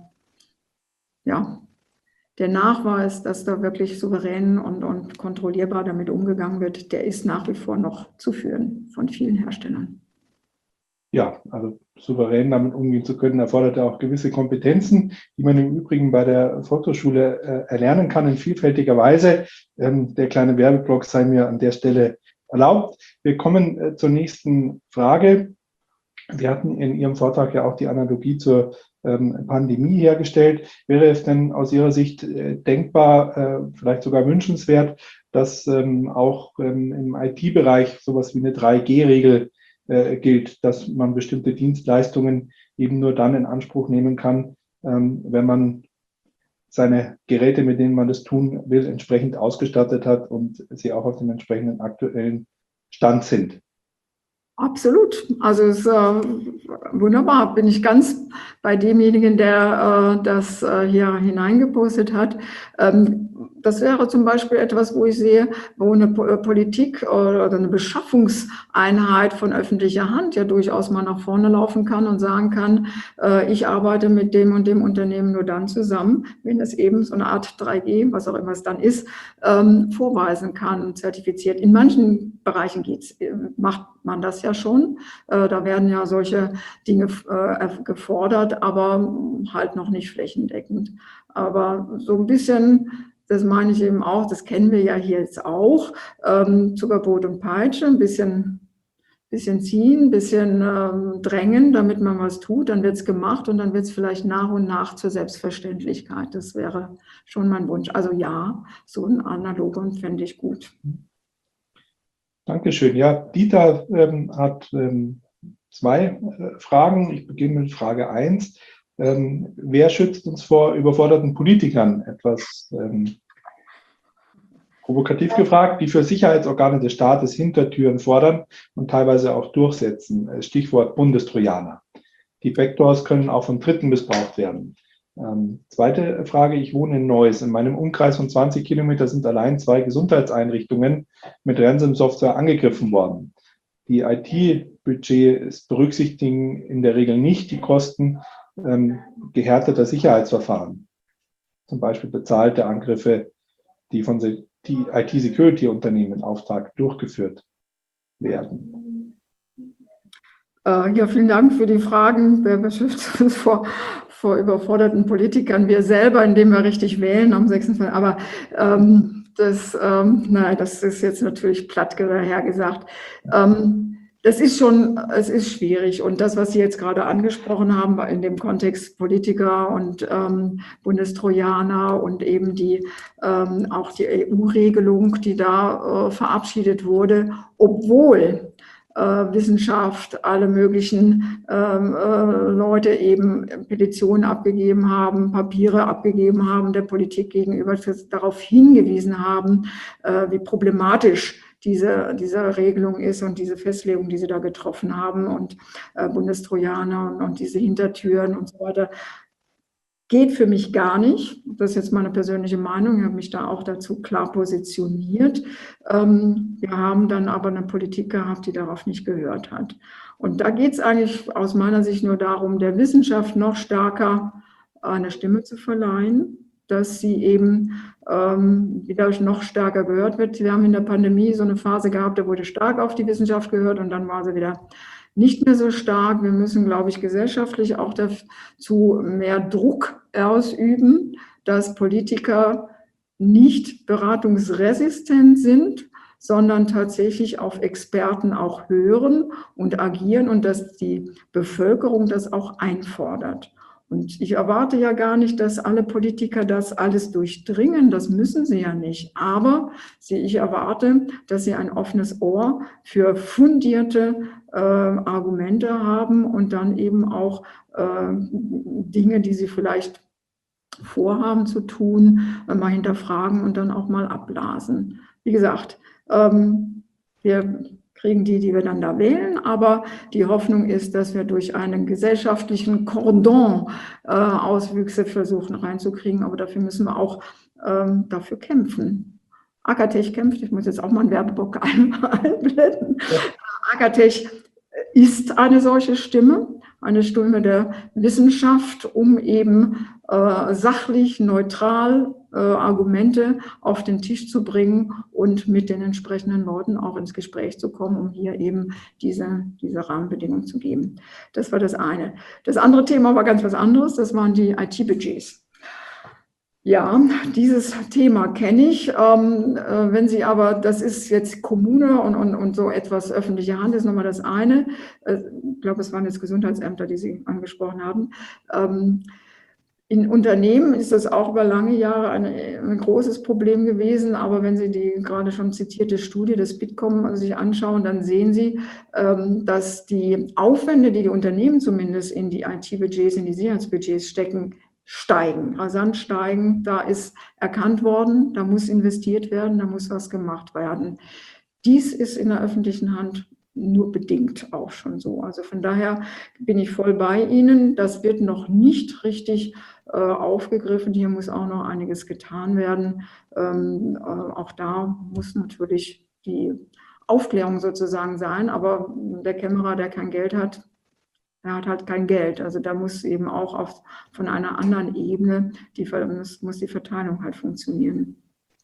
Ja, der Nachweis, dass da wirklich souverän und, und kontrollierbar damit umgegangen wird, der ist nach wie vor noch zu führen von vielen Herstellern. Ja, also souverän damit umgehen zu können, erfordert ja auch gewisse Kompetenzen, die man im Übrigen bei der Volkshochschule äh, erlernen kann in vielfältiger Weise. Ähm, der kleine Werbeblock sei mir an der Stelle erlaubt. Wir kommen äh, zur nächsten Frage. Wir hatten in Ihrem Vortrag ja auch die Analogie zur ähm, Pandemie hergestellt. Wäre es denn aus Ihrer Sicht äh, denkbar, äh, vielleicht sogar wünschenswert, dass ähm, auch ähm, im I T-Bereich sowas wie eine drei G Regel äh, gilt, dass man bestimmte Dienstleistungen eben nur dann in Anspruch nehmen kann, ähm, wenn man seine Geräte, mit denen man das tun will, entsprechend ausgestattet hat und sie auch auf dem entsprechenden aktuellen Stand sind? Absolut. Also es ist äh, wunderbar. Bin ich ganz bei demjenigen, der äh, das äh, hier hineingepostet hat. Ähm, das wäre zum Beispiel etwas, wo ich sehe, wo eine po Politik oder eine Beschaffungseinheit von öffentlicher Hand ja durchaus mal nach vorne laufen kann und sagen kann, äh, ich arbeite mit dem und dem Unternehmen nur dann zusammen, wenn es eben so eine Art drei G, was auch immer es dann ist, ähm, vorweisen kann, zertifiziert. In manchen Bereichen geht's, macht man das ja schon. Äh, da werden ja solche Dinge äh, gefordert, aber halt noch nicht flächendeckend. Aber so ein bisschen, das meine ich eben auch, das kennen wir ja hier jetzt auch, ähm, Zuckerbrot und Peitsche, ein bisschen, bisschen ziehen, ein bisschen ähm, drängen, damit man was tut, dann wird es gemacht und dann wird es vielleicht nach und nach zur Selbstverständlichkeit. Das wäre schon mein Wunsch. Also ja, so ein Analogon fände ich gut. Dankeschön. Ja, Dieter ähm, hat ähm, zwei äh, Fragen. Ich beginne mit Frage eins. Ähm, wer schützt uns vor überforderten Politikern? Etwas ähm, provokativ gefragt, die für Sicherheitsorgane des Staates Hintertüren fordern und teilweise auch durchsetzen. Stichwort Bundestrojaner. Die Backdoors können auch von Dritten missbraucht werden. Ähm, zweite Frage, ich wohne in Neuss. In meinem Umkreis von zwanzig Kilometer sind allein zwei Gesundheitseinrichtungen mit Ransom-Software angegriffen worden. Die I T-Budgets berücksichtigen in der Regel nicht die Kosten ähm, gehärteter Sicherheitsverfahren. Zum Beispiel bezahlte Angriffe, die von die I T-Security-Unternehmen in Auftrag durchgeführt werden. Ja, vielen Dank für die Fragen. Wer beschützt uns vor, vor überforderten Politikern? Wir selber, indem wir richtig wählen am sechsundzwanzigsten Aber ähm, das, ähm, nein, das ist jetzt natürlich platt dahergesagt. Ähm, das ist schon, es ist schwierig. Und das, was Sie jetzt gerade angesprochen haben, in dem Kontext Politiker und ähm, Bundestrojaner und eben die, ähm, auch die E U-Regelung, die da äh, verabschiedet wurde, obwohl Wissenschaft, alle möglichen ähm, äh, Leute eben Petitionen abgegeben haben, Papiere abgegeben haben, der Politik gegenüber darauf hingewiesen haben, äh, wie problematisch diese, diese Regelung ist und diese Festlegung, die sie da getroffen haben und äh, Bundestrojaner und, und diese Hintertüren und so weiter. Geht für mich gar nicht. Das ist jetzt meine persönliche Meinung. Ich habe mich da auch dazu klar positioniert. Ähm, wir haben dann aber eine Politik gehabt, die darauf nicht gehört hat. Und da geht es eigentlich aus meiner Sicht nur darum, der Wissenschaft noch stärker eine Stimme zu verleihen, dass sie eben ähm, wieder noch stärker gehört wird. Wir haben in der Pandemie so eine Phase gehabt, da wurde stark auf die Wissenschaft gehört und dann war sie wieder nicht mehr so stark. Wir müssen, glaube ich, gesellschaftlich auch dazu mehr Druck ausüben, dass Politiker nicht beratungsresistent sind, sondern tatsächlich auf Experten auch hören und agieren und dass die Bevölkerung das auch einfordert. Und ich erwarte ja gar nicht, dass alle Politiker das alles durchdringen, das müssen sie ja nicht. Aber sie, ich erwarte, dass sie ein offenes Ohr für fundierte äh, Argumente haben und dann eben auch äh, Dinge, die sie vielleicht vorhaben zu tun, äh, mal hinterfragen und dann auch mal abblasen. Wie gesagt, ähm, wir kriegen die, die wir dann da wählen. Aber die Hoffnung ist, dass wir durch einen gesellschaftlichen Cordon äh, Auswüchse versuchen reinzukriegen. Aber dafür müssen wir auch ähm, dafür kämpfen. Akatech kämpft, ich muss jetzt auch mal einen Werbeblock einblenden. Ja. Akatech ist eine solche Stimme, eine Stimme der Wissenschaft, um eben äh, sachlich, neutral äh, Argumente auf den Tisch zu bringen und mit den entsprechenden Leuten auch ins Gespräch zu kommen, um hier eben diese, diese Rahmenbedingungen zu geben. Das war das eine. Das andere Thema war ganz was anderes, das waren die I T-Budgets. Ja, dieses Thema kenne ich. Ähm, äh, wenn Sie aber, das ist jetzt Kommune und, und, und so etwas öffentliche Hand, ist nochmal das eine. Äh, ich glaube, es waren jetzt Gesundheitsämter, die Sie angesprochen haben. Ähm, in Unternehmen ist das auch über lange Jahre eine, ein großes Problem gewesen. Aber wenn Sie die gerade schon zitierte Studie des Bitkom sich anschauen, dann sehen Sie, ähm, dass die Aufwände, die die Unternehmen zumindest in die I T-Budgets, in die Sicherheitsbudgets stecken, steigen, rasant steigen. Da ist erkannt worden, da muss investiert werden, da muss was gemacht werden. Dies ist in der öffentlichen Hand nur bedingt auch schon so. Also von daher bin ich voll bei Ihnen. Das wird noch nicht richtig äh, aufgegriffen. Hier muss auch noch einiges getan werden. Ähm, äh, auch da muss natürlich die Aufklärung sozusagen sein. Aber der Kämmerer, der kein Geld hat, er hat halt kein Geld. Also da muss eben auch auf, von einer anderen Ebene, die, muss, muss die Verteilung halt funktionieren.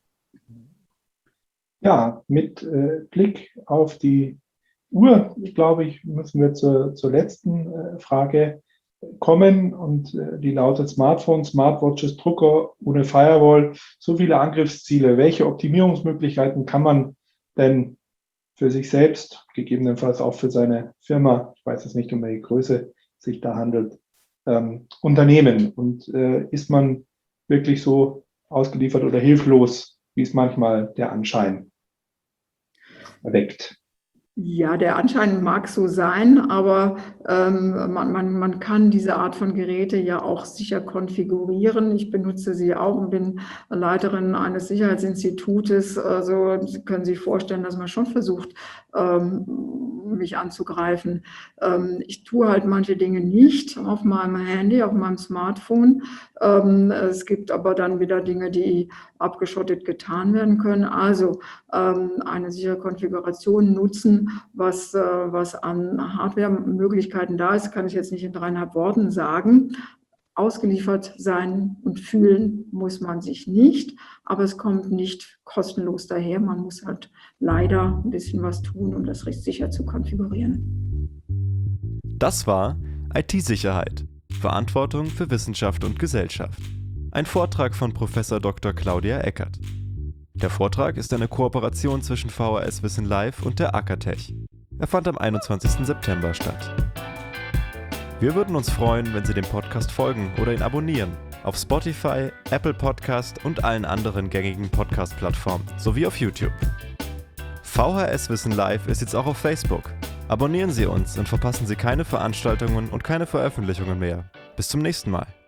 Ja, mit äh, Blick auf die Uhr, glaube ich, müssen wir zur, zur letzten äh, Frage kommen. Und äh, die lautet Smartphones, Smartwatches, Drucker ohne Firewall, so viele Angriffsziele. Welche Optimierungsmöglichkeiten kann man denn für sich selbst, gegebenenfalls auch für seine Firma, ich weiß jetzt nicht, um welche Größe sich da handelt, ähm, unternehmen? Und äh, ist man wirklich so ausgeliefert oder hilflos, wie es manchmal der Anschein erweckt? Ja, der Anschein mag so sein, aber ähm, man, man, man kann diese Art von Geräte ja auch sicher konfigurieren. Ich benutze sie auch und bin Leiterin eines Sicherheitsinstitutes. Also Sie können sich vorstellen, dass man schon versucht, ähm, mich anzugreifen. Ähm, ich tue halt manche Dinge nicht auf meinem Handy, auf meinem Smartphone. Ähm, es gibt aber dann wieder Dinge, die abgeschottet getan werden können. Also ähm, eine sichere Konfiguration nutzen, was, äh, was an Hardware-Möglichkeiten da ist, kann ich jetzt nicht in dreieinhalb Worten sagen. Ausgeliefert sein und fühlen muss man sich nicht, aber es kommt nicht kostenlos daher. Man muss halt leider ein bisschen was tun, um das recht sicher zu konfigurieren. Das war I T-Sicherheit. Verantwortung für Wissenschaft und Gesellschaft. Ein Vortrag von Professor Doktor Claudia Eckert. Der Vortrag ist eine Kooperation zwischen V H S Wissen Live und der Akatech. Er fand am einundzwanzigsten September statt. Wir würden uns freuen, wenn Sie dem Podcast folgen oder ihn abonnieren. Auf Spotify, Apple Podcast und allen anderen gängigen Podcast-Plattformen sowie auf YouTube. V H S Wissen Live ist jetzt auch auf Facebook. Abonnieren Sie uns und verpassen Sie keine Veranstaltungen und keine Veröffentlichungen mehr. Bis zum nächsten Mal.